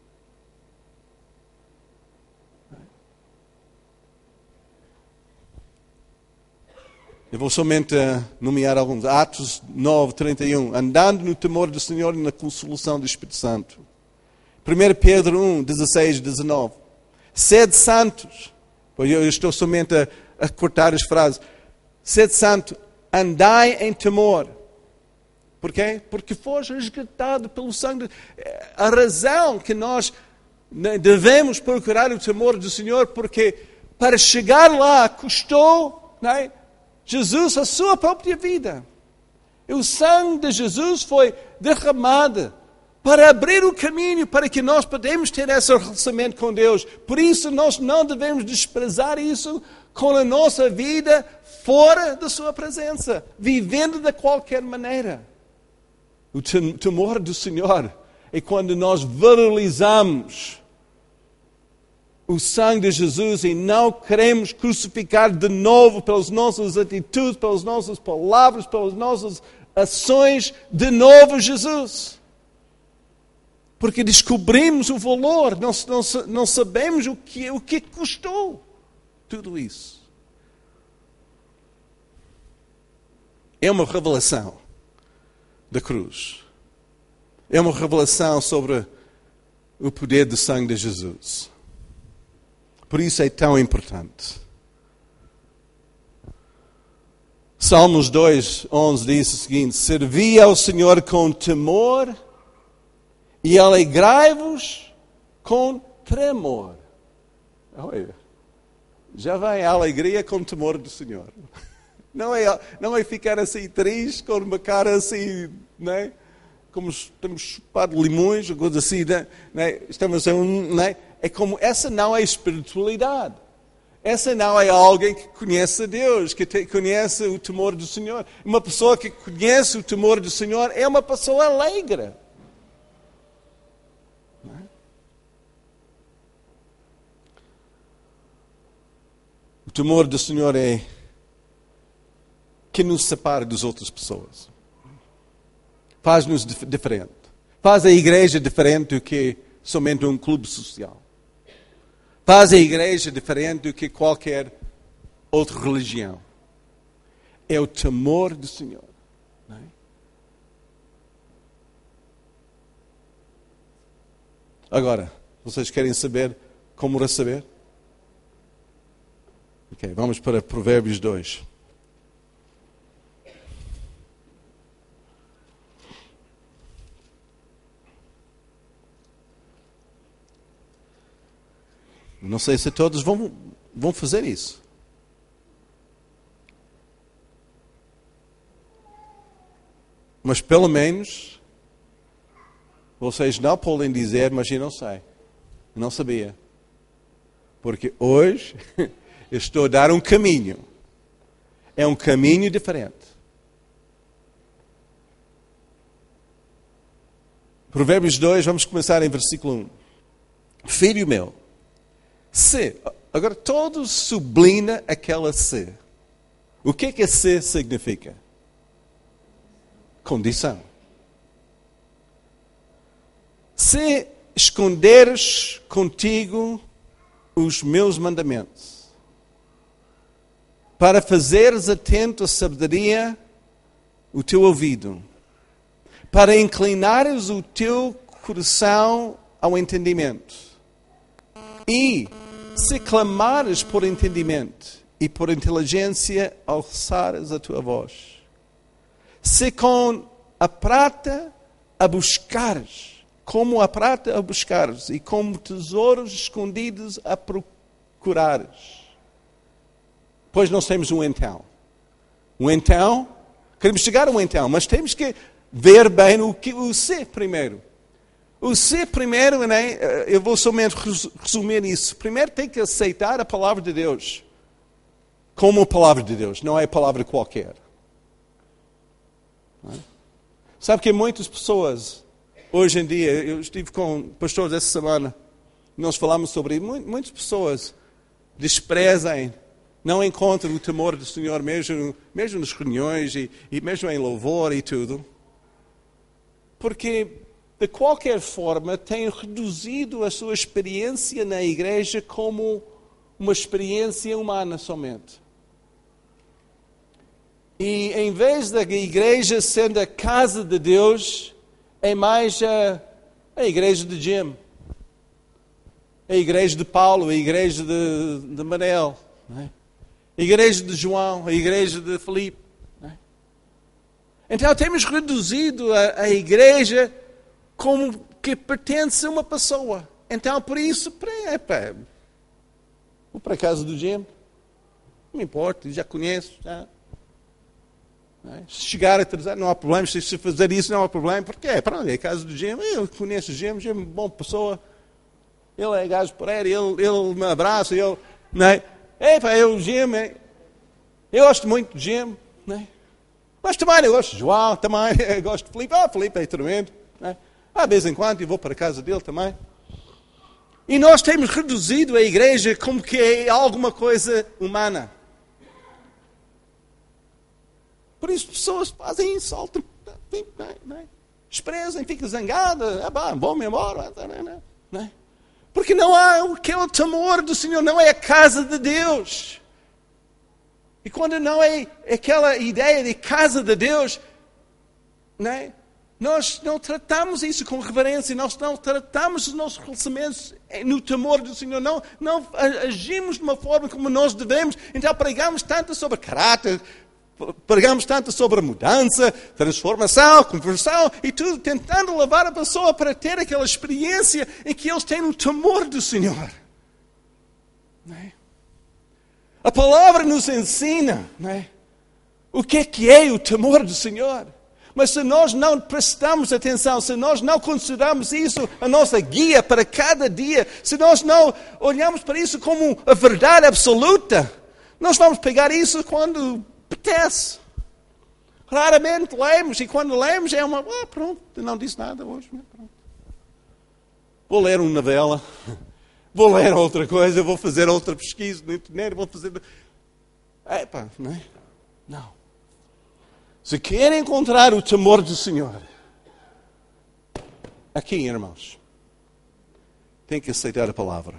Speaker 1: Eu vou somente nomear alguns. Atos 9:31. Andando no temor do Senhor e na consolação do Espírito Santo. 1 Pedro 1:16-19. Sede santos. Eu estou somente a cortar as frases. Sede santo. Andai em temor. Por quê? Porque foste resgatado pelo sangue. A razão que nós devemos procurar o temor do Senhor, porque para chegar lá custou, não é? Jesus, a sua própria vida. E o sangue de Jesus foi derramado para abrir o caminho para que nós podemos ter esse relacionamento com Deus. Por isso, nós não devemos desprezar isso com a nossa vida fora da sua presença, vivendo de qualquer maneira. O temor do Senhor é quando nós valorizamos o sangue de Jesus e não queremos crucificar de novo pelas nossas atitudes, pelas nossas palavras, pelas nossas ações, de novo Jesus. Porque descobrimos o valor, não sabemos o que custou tudo isso. É uma revelação da cruz. É uma revelação sobre o poder do sangue de Jesus. Por isso é tão importante. Salmos 2:11 diz o seguinte: servi ao Senhor com temor e alegrai-vos com tremor. Olha, já vem a alegria com temor do Senhor. Não é ficar assim triste, com uma cara assim, não é? Como estamos chupado limões, ou coisa assim, não é? Estamos não é? É como, essa não é espiritualidade. Essa não é alguém que conhece a Deus, que conhece o temor do Senhor. Uma pessoa que conhece o temor do Senhor é uma pessoa alegre. Não é? O temor do Senhor é que nos separa das outras pessoas. Faz-nos diferente. Faz a igreja diferente do que somente um clube social. Faz a igreja diferente do que qualquer outra religião. É o temor do Senhor. Não é? Agora, vocês querem saber como receber? Ok, vamos para Provérbios 2. Não sei se todos vão fazer isso. Mas pelo menos vocês não podem dizer, mas eu não sei. Eu não sabia. Porque hoje eu estou a dar um caminho. É um caminho diferente. Provérbios 2, vamos começar em versículo 1. Filho meu, se. Agora todo sublinha aquela se. O que é que a se significa? Condição. Se esconderes contigo os meus mandamentos, para fazeres atento à sabedoria o teu ouvido, para inclinares o teu coração ao entendimento, e se clamares por entendimento e por inteligência alçares a tua voz, se com a prata a buscares, como a prata a buscares, e como tesouros escondidos a procurares. Pois nós temos um então. Um então, queremos chegar a um então, mas temos que ver bem o se primeiro. O se primeiro, né, eu vou somente resumir isso. Primeiro tem que aceitar a palavra de Deus como a palavra de Deus, não é a palavra qualquer. Não é? Sabe que muitas pessoas, hoje em dia, eu estive com pastores essa semana, nós falamos sobre isso, muitas pessoas desprezam, não encontram o temor do Senhor mesmo nas reuniões e mesmo em louvor e tudo, porque de qualquer forma têm reduzido a sua experiência na igreja como uma experiência humana somente. E em vez da igreja sendo a casa de Deus, é mais a igreja de Jim, a igreja de Paulo, a igreja de Manel, né? A igreja de João, a igreja de Filipe. Né? Então temos reduzido a igreja como que pertence a uma pessoa. Então por isso, vou para a casa do Jim, não me importa, já conheço, já. Se chegar a atrasar, não há problema. Se fazer isso, não há problema. Porque pronto, é a casa do Jim. Eu conheço o Jim é uma boa pessoa. Ele é gajo por ele me abraça. Eu o Jim. Eu gosto muito do Jim. Né? Mas também eu gosto de João. Também eu gosto de Filipe. Filipe é tremendo. Né? De vez em quando eu vou para a casa dele também. E nós temos reduzido a igreja como que é alguma coisa humana. Por isso pessoas fazem isso, saltam, desprezam, ficam zangadas, vão-me embora. Não. Porque não há aquele temor do Senhor, não é a casa de Deus. E quando não é aquela ideia de casa de Deus, não, nós não tratamos isso com reverência, nós não tratamos os nossos relacionamentos no temor do Senhor, não agimos de uma forma como nós devemos, então pregamos tanto sobre caráter, pregamos tanto sobre mudança, transformação, conversão e tudo, tentando levar a pessoa para ter aquela experiência em que eles têm o temor do Senhor. Não é? A palavra nos ensina, não é? O que é o temor do Senhor. Mas se nós não prestamos atenção, se nós não consideramos isso a nossa guia para cada dia, se nós não olhamos para isso como a verdade absoluta, nós vamos pegar isso quando apetece. Raramente lemos, e quando lemos é pronto, não disse nada hoje. Pronto. Vou ler uma novela, vou ler outra coisa, vou fazer outra pesquisa na internet, vou fazer... não é? Não. Se quer encontrar o temor do Senhor, aqui, irmãos, tem que aceitar a palavra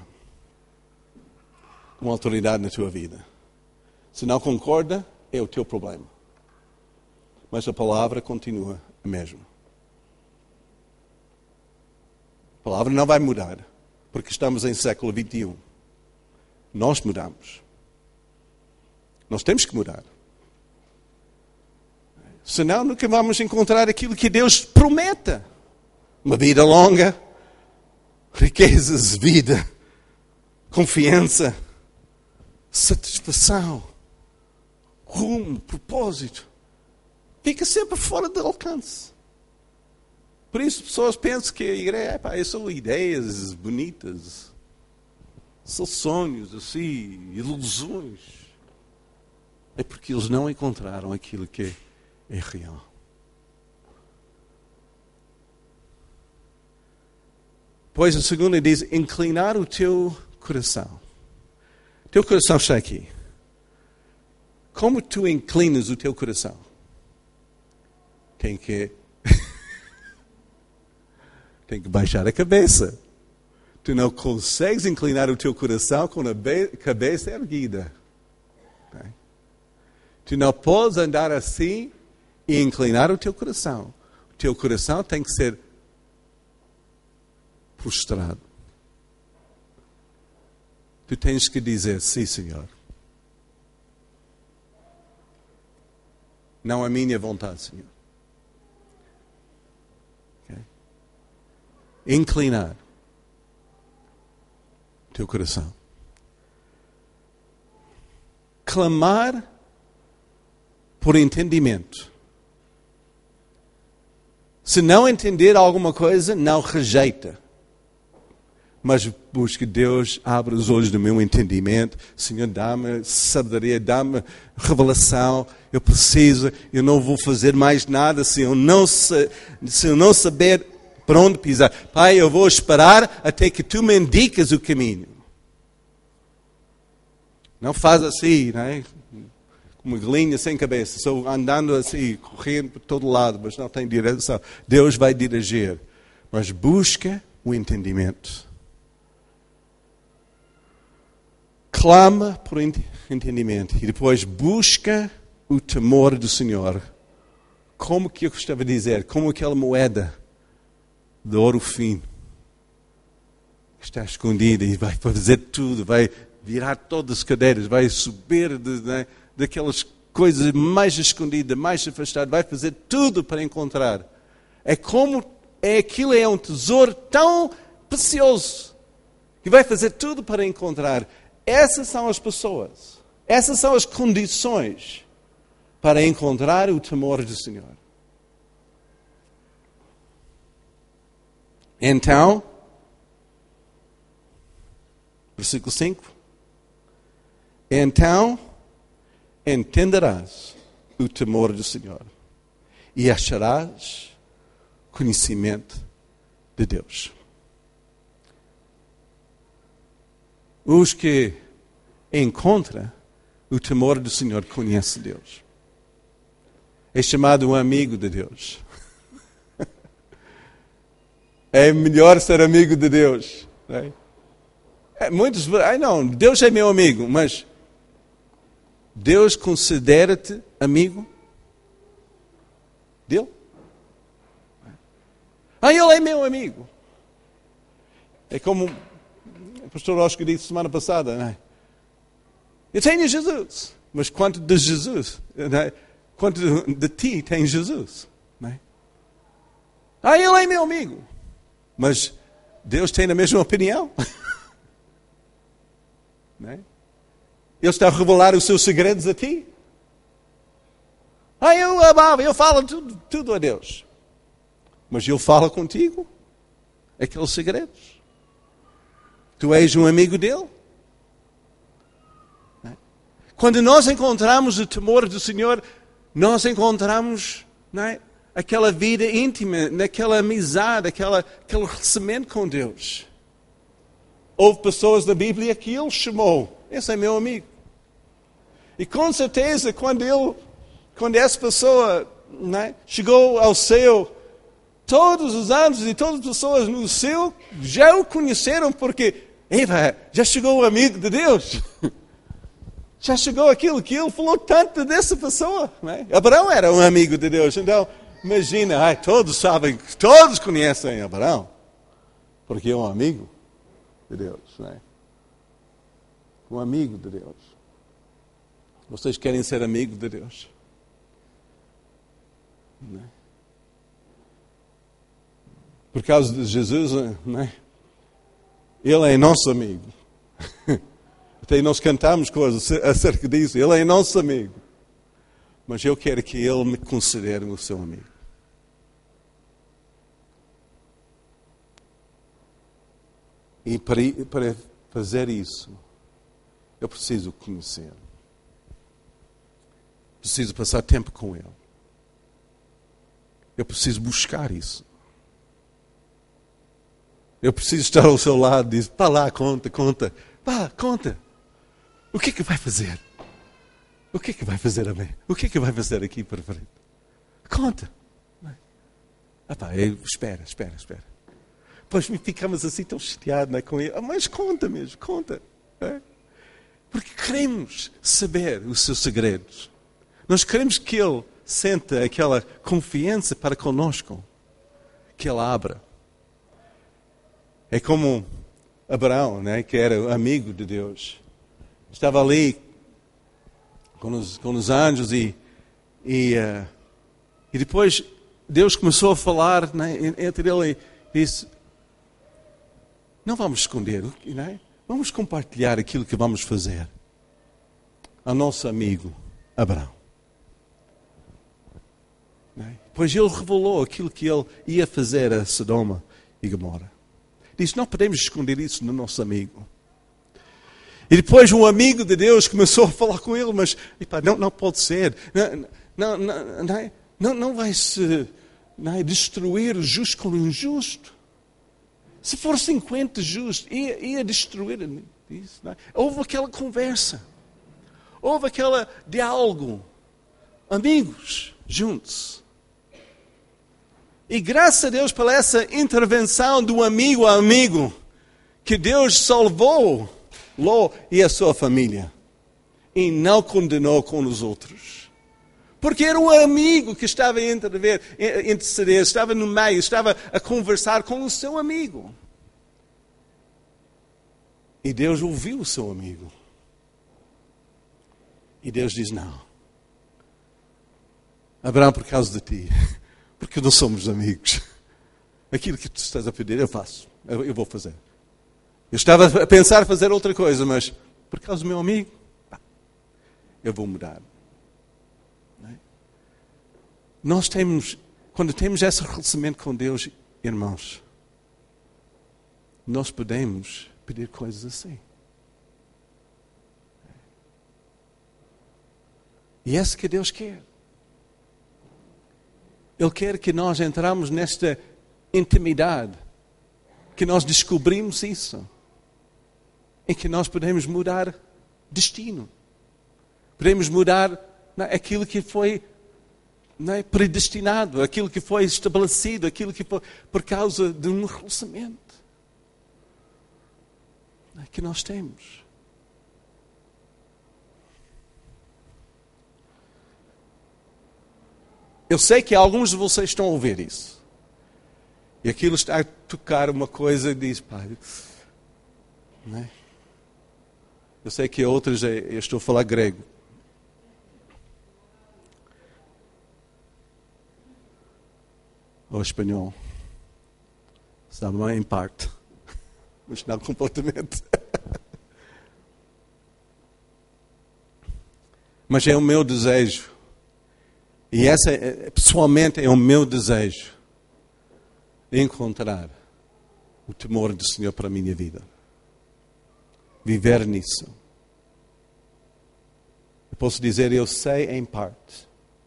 Speaker 1: como autoridade na tua vida. Se não concorda, é o teu problema. Mas a palavra continua a mesma. A palavra não vai mudar, porque estamos em século 21. Nós mudamos. Nós temos que mudar. Senão nunca vamos encontrar aquilo que Deus promete. Uma vida longa, riquezas, vida, confiança, satisfação, rumo, propósito, fica sempre fora de alcance. Por isso, pessoas pensam que a igreja são ideias bonitas, são sonhos, assim, ilusões. É porque eles não encontraram aquilo que é real. Pois a segunda diz, inclinar o teu coração. Teu coração está aqui. Como tu inclinas o teu coração? Tem que baixar a cabeça. Tu não consegues inclinar o teu coração com a cabeça erguida. Okay? Tu não podes andar assim e inclinar o teu coração. O teu coração tem que ser prostrado. Tu tens que dizer, sim, Senhor. Não a minha vontade, Senhor. Okay? Inclinar o teu coração. Clamar por entendimento. Se não entender alguma coisa, não rejeita. Mas busque Deus, abre os olhos do meu entendimento. Senhor, dá-me sabedoria, dá-me revelação. Eu não vou fazer mais nada se eu não saber para onde pisar. Pai, eu vou esperar até que tu me indicas o caminho. Não faz assim, não é? Como uma galinha sem cabeça, só andando assim, correndo por todo lado, mas não tem direção. Deus vai dirigir. Mas busca o entendimento. Clama por entendimento e depois busca o temor do Senhor. Como que eu gostava de dizer, como aquela moeda de ouro fino que está escondida e vai fazer tudo, vai virar todas as cadeiras, vai subir daquelas coisas mais escondidas, mais afastadas, vai fazer tudo para encontrar. Aquilo é um tesouro tão precioso que vai fazer tudo para encontrar. Essas são as pessoas, essas são as condições para encontrar o temor do Senhor. Então, versículo 5. Então entenderás o temor do Senhor e acharás conhecimento de Deus. Os que encontram o temor do Senhor conhecem Deus. É chamado um amigo de Deus. É melhor ser amigo de Deus. Muitos, não, Deus é meu amigo, mas Deus considera-te amigo dele? Ele é meu amigo. É como o pastor Oscar disse semana passada, não é? Eu tenho Jesus, mas quanto de Jesus? Quanto de ti tem Jesus? Não é? Ele é meu amigo, mas Deus tem a mesma opinião? Não é? Ele está a revelar os seus segredos a ti? Eu amava, eu falo tudo a Deus. Mas Ele fala contigo aqueles segredos. Tu és um amigo dele? Não é? Quando nós encontramos o temor do Senhor, nós encontramos, não é, aquela vida íntima, naquela amizade, aquele relacionamento com Deus. Houve pessoas na Bíblia que Ele chamou. Esse é meu amigo. E com certeza, quando essa pessoa, não é, chegou ao céu, todos os anjos e todas as pessoas no céu já o conheceram porque já chegou o amigo de Deus. Já chegou aquilo que ele falou tanto dessa pessoa. Não é? Abraão era um amigo de Deus. Então, imagina, todos sabem, todos conhecem Abraão. Porque é um amigo de Deus. Não é? Um amigo de Deus. Vocês querem ser amigos de Deus? Não é? Por causa de Jesus, não é? Ele é nosso amigo. Até nós cantamos coisas acerca disso. Ele é nosso amigo. Mas eu quero que ele me considere o seu amigo. E para fazer isso, eu preciso conhecer. Preciso passar tempo com ele. Eu preciso buscar isso. Eu preciso estar ao seu lado e dizer, vá lá, conta. Vá, conta. O que é que vai fazer? O que é que vai fazer a mim? O que é que vai fazer aqui para frente? Conta. Espera. Pois ficamos assim tão chateados, não é, com ele. Mas conta mesmo, conta. É? Porque queremos saber os seus segredos. Nós queremos que ele sente aquela confiança para conosco. Que ele abra. É como Abraão, né, que era amigo de Deus. Estava ali com os anjos e depois Deus começou a falar, né, entre ele e disse, não vamos esconder, né? Vamos compartilhar aquilo que vamos fazer ao nosso amigo Abraão. Né? Pois ele revelou aquilo que ele ia fazer a Sodoma e Gomorra. Disse, não podemos esconder isso no nosso amigo. E depois um amigo de Deus começou a falar com ele, mas não pode ser. Não vai se destruir o justo com o injusto. Se for 50 justos, ia destruir isso. Houve aquela conversa. Houve aquele diálogo. Amigos, juntos. E graças a Deus por essa intervenção do amigo a amigo, que Deus salvou Ló e a sua família. E não condenou com os outros. Porque era um amigo que estava a interceder, estava no meio, estava a conversar com o seu amigo. E Deus ouviu o seu amigo. E Deus diz, não. Abraão, por causa de ti. Porque não somos amigos. Aquilo que tu estás a pedir, eu faço. Eu vou fazer. Eu estava a pensar fazer outra coisa, mas por causa do meu amigo, eu vou mudar. Nós quando temos esse relacionamento com Deus, irmãos, nós podemos pedir coisas assim. E é isso que Deus quer. Ele quer que nós entramos nesta intimidade, que nós descobrimos isso, em que nós podemos mudar destino. Podemos mudar aquilo que foi predestinado, aquilo que foi estabelecido, aquilo que foi por causa de um relacionamento que nós temos. Eu sei que alguns de vocês estão a ouvir isso. E aquilo está a tocar uma coisa e diz, pai, não é? Eu sei que outros, eu estou a falar grego. Ou espanhol. Sabe, em parte. Mas não completamente. Mas é o meu desejo. E essa, pessoalmente, é o meu desejo. De encontrar o temor do Senhor para a minha vida. Viver nisso. Eu posso dizer, eu sei em parte.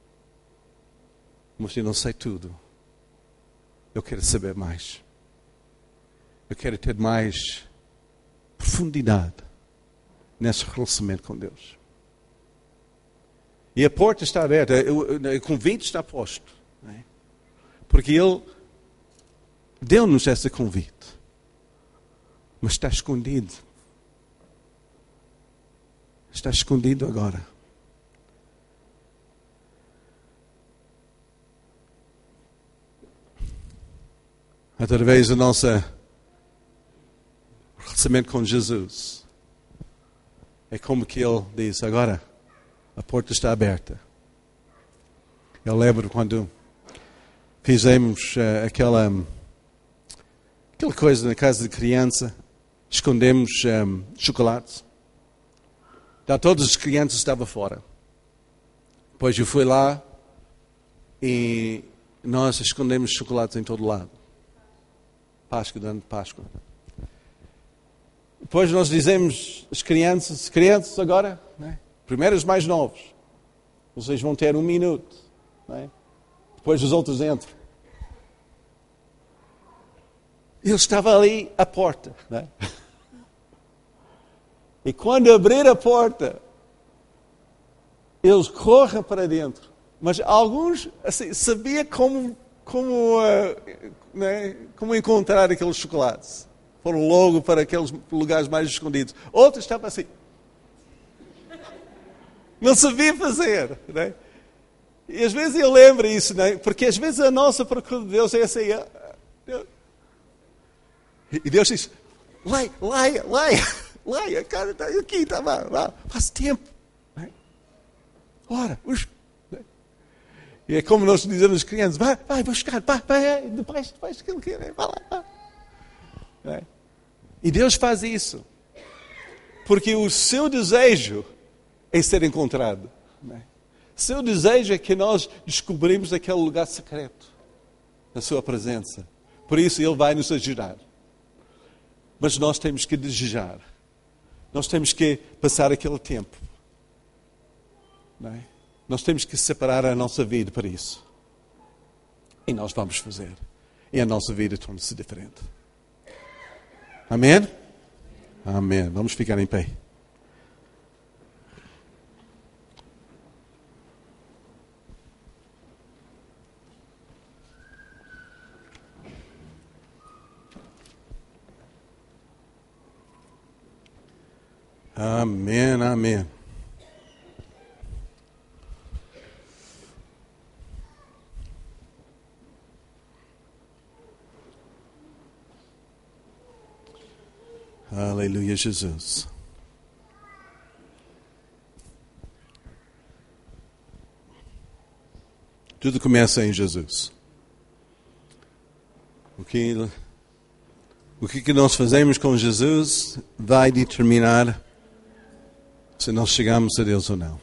Speaker 1: Mas eu não sei tudo. Eu quero saber mais. Eu quero ter mais profundidade nesse relacionamento com Deus. E a porta está aberta, o convite está posto. Não é? Porque Ele deu-nos esse convite. Mas está escondido. Está escondido agora. Através do nosso relacionamento com Jesus. É como que Ele diz, agora a porta está aberta. Eu lembro quando fizemos aquela coisa na casa de criança. escondemos chocolates. Então todas as crianças estavam fora. Depois eu fui lá e nós escondemos chocolates em todo lado. Páscoa, durante Páscoa. Depois nós dizemos às crianças agora, né? Primeiro os mais novos, vocês vão ter 1 minuto. Né? Depois os outros entram. Ele estava ali à porta. Né? E quando abrir a porta, eles correm para dentro. Mas alguns assim, sabiam como encontrar aqueles chocolates. Foram logo para aqueles lugares mais escondidos. Outros estavam assim. Não sabia fazer. Né? E às vezes eu lembro isso, né? Porque às vezes a nossa procura de Deus é assim. E Deus diz, Leia, cara, está aqui, está lá. Faz tempo. Né? Ora, e é como nós dizemos às crianças, vai buscar, vai, depois que ele quer, vai lá. Né? E Deus faz isso. Porque o seu desejo é ser encontrado. Né? Seu desejo é que nós descobrimos aquele lugar secreto na sua presença. Por isso Ele vai nos ajudar. Mas nós temos que desejar. Nós temos que passar aquele tempo. Não é? Nós temos que separar a nossa vida para isso. E nós vamos fazer. E a nossa vida torna-se diferente. Amém? Amém. Vamos ficar em pé. Amém, amém. Aleluia, Jesus. Tudo começa em Jesus. O que nós fazemos com Jesus vai determinar se nós chegamos a Deus ou não.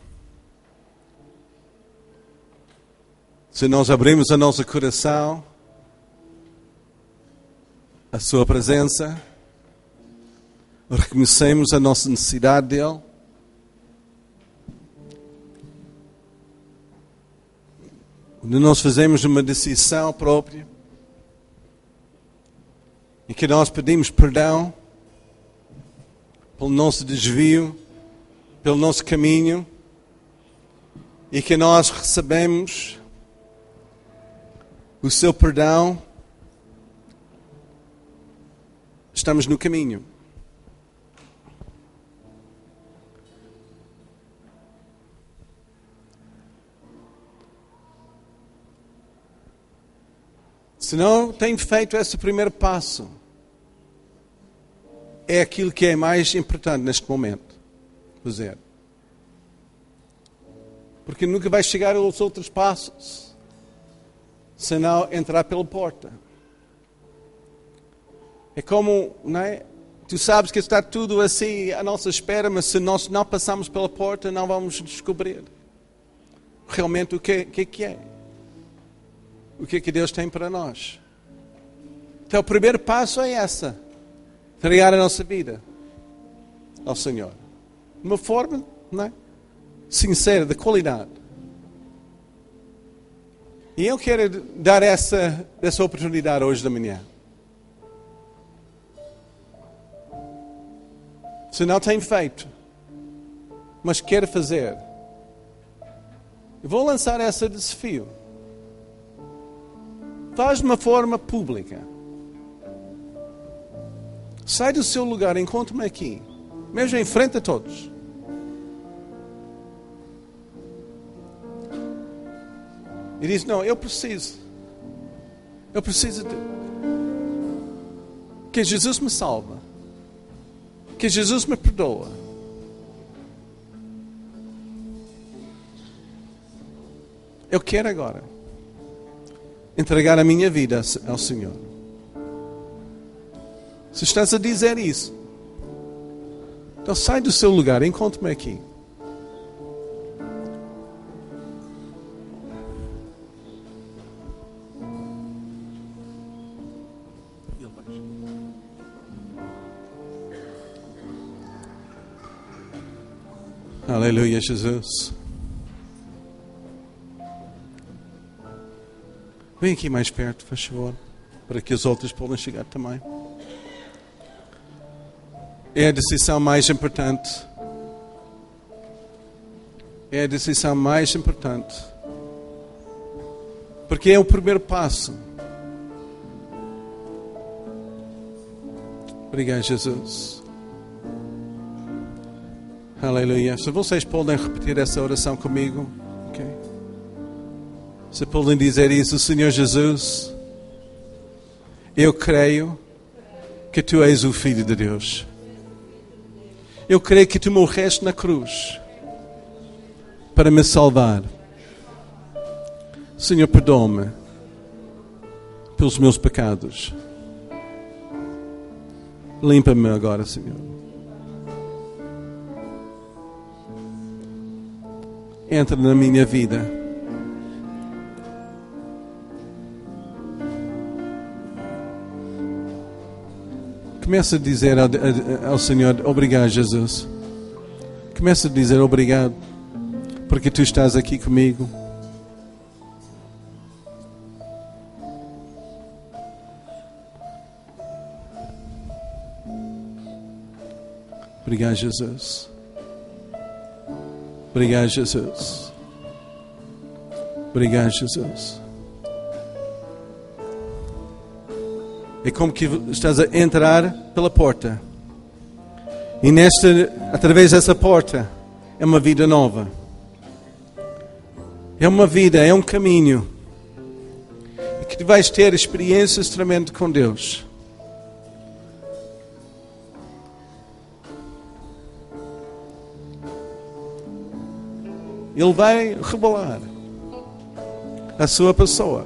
Speaker 1: Se nós abrimos o nosso coração, a sua presença, reconhecemos a nossa necessidade dele, quando nós fazemos uma decisão própria, em que nós pedimos perdão pelo nosso desvio, pelo nosso caminho, e que nós recebemos o seu perdão, estamos no caminho. Se não tem feito esse primeiro passo, é aquilo que é mais importante neste momento. Fazer. Porque nunca vai chegar aos outros passos se não entrar pela porta. É como, não é? Tu sabes que está tudo assim à nossa espera, mas se nós não passarmos pela porta, não vamos descobrir realmente o que é. O que Deus tem para nós. Então o primeiro passo é essa. Entregar a nossa vida ao Senhor. De uma forma, não é? Sincera, de qualidade. E eu quero dar essa oportunidade hoje da manhã. Se não tem feito, mas quer fazer, eu vou lançar esse desafio. Faz de uma forma pública. Sai do seu lugar, encontre-me aqui. Mesmo em frente a todos. E diz, não, eu preciso de que Jesus me salva. Que Jesus me perdoa. Eu quero agora entregar a minha vida ao Senhor. Se estás a dizer isso, Então sai do seu lugar, encontre-me aqui. Aleluia, Jesus. Vem aqui mais perto, faz favor, para que os outros possam chegar também. É a decisão mais importante. É a decisão mais importante. Porque é o primeiro passo. Obrigado, Jesus. Aleluia. Se vocês podem repetir essa oração comigo, ok? Se podem dizer isso, Senhor Jesus, eu creio que Tu és o Filho de Deus. Eu creio que Tu morreste na cruz para me salvar. Senhor, perdoa-me pelos meus pecados. Limpa-me agora, Senhor. Entra na minha vida. Começa a dizer ao Senhor, obrigado, Jesus. Começa a dizer obrigado, porque Tu estás aqui comigo. Obrigado, Jesus. Obrigado, Jesus. Obrigado, Jesus. É como que estás a entrar pela porta. E através dessa porta, é uma vida nova. É uma vida, é um caminho. E que tu vais ter experiências tremendas com Deus. Ele vai revelar a sua pessoa.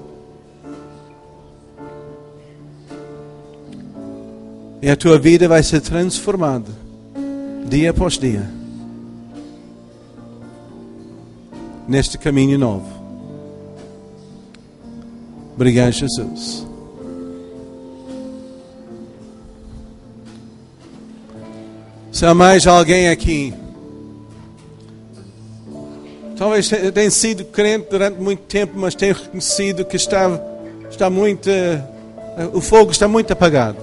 Speaker 1: E a tua vida vai ser transformada dia após dia neste caminho novo. Obrigado, Jesus. Se há mais alguém aqui, talvez tenha sido crente durante muito tempo, mas tenha reconhecido que está muito, o fogo está muito apagado.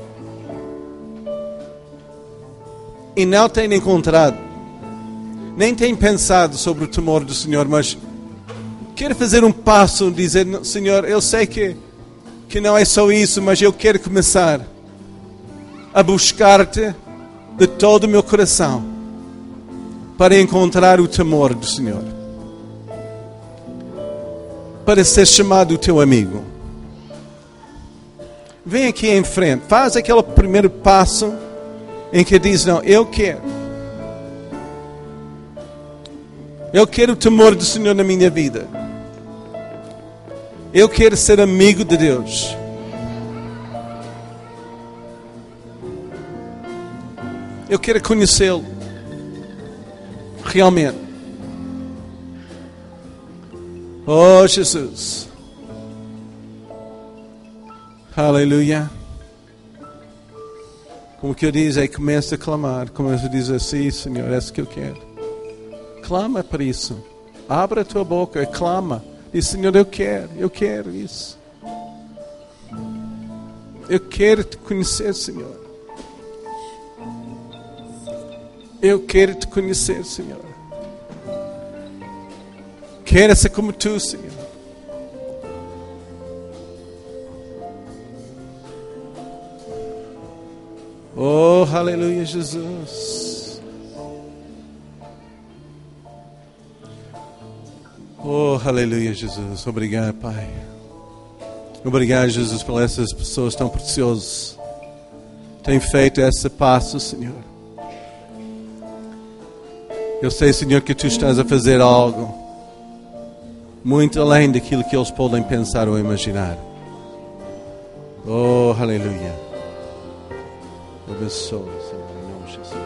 Speaker 1: E não tem encontrado, nem tem pensado sobre o temor do Senhor, mas quer fazer um passo, dizer, Senhor, eu sei que não é só isso, mas eu quero começar a buscar-te de todo o meu coração para encontrar o temor do Senhor, para ser chamado o teu amigo. Vem aqui em frente, faz aquele primeiro passo em que diz, não, eu quero o temor do Senhor na minha vida. Eu quero ser amigo de Deus. Eu quero conhecê-lo realmente. Oh, Jesus. Aleluia. Como que eu diz, aí começa a clamar, começa a dizer assim, Senhor, é isso que eu quero. Clama para isso. Abra a tua boca, clama. Diz, Senhor, eu quero isso. Eu quero te conhecer, Senhor. Eu quero te conhecer, Senhor. Quero ser como tu, Senhor. Oh, aleluia, Jesus. Oh, aleluia, Jesus. Obrigado, Pai. Obrigado, Jesus, por essas pessoas tão preciosas. Tem feito esse passo, Senhor. Eu sei, Senhor, que Tu estás a fazer algo muito além daquilo que eles podem pensar ou imaginar. Oh, aleluia. Abençoe, Senhor, em nome de Jesus.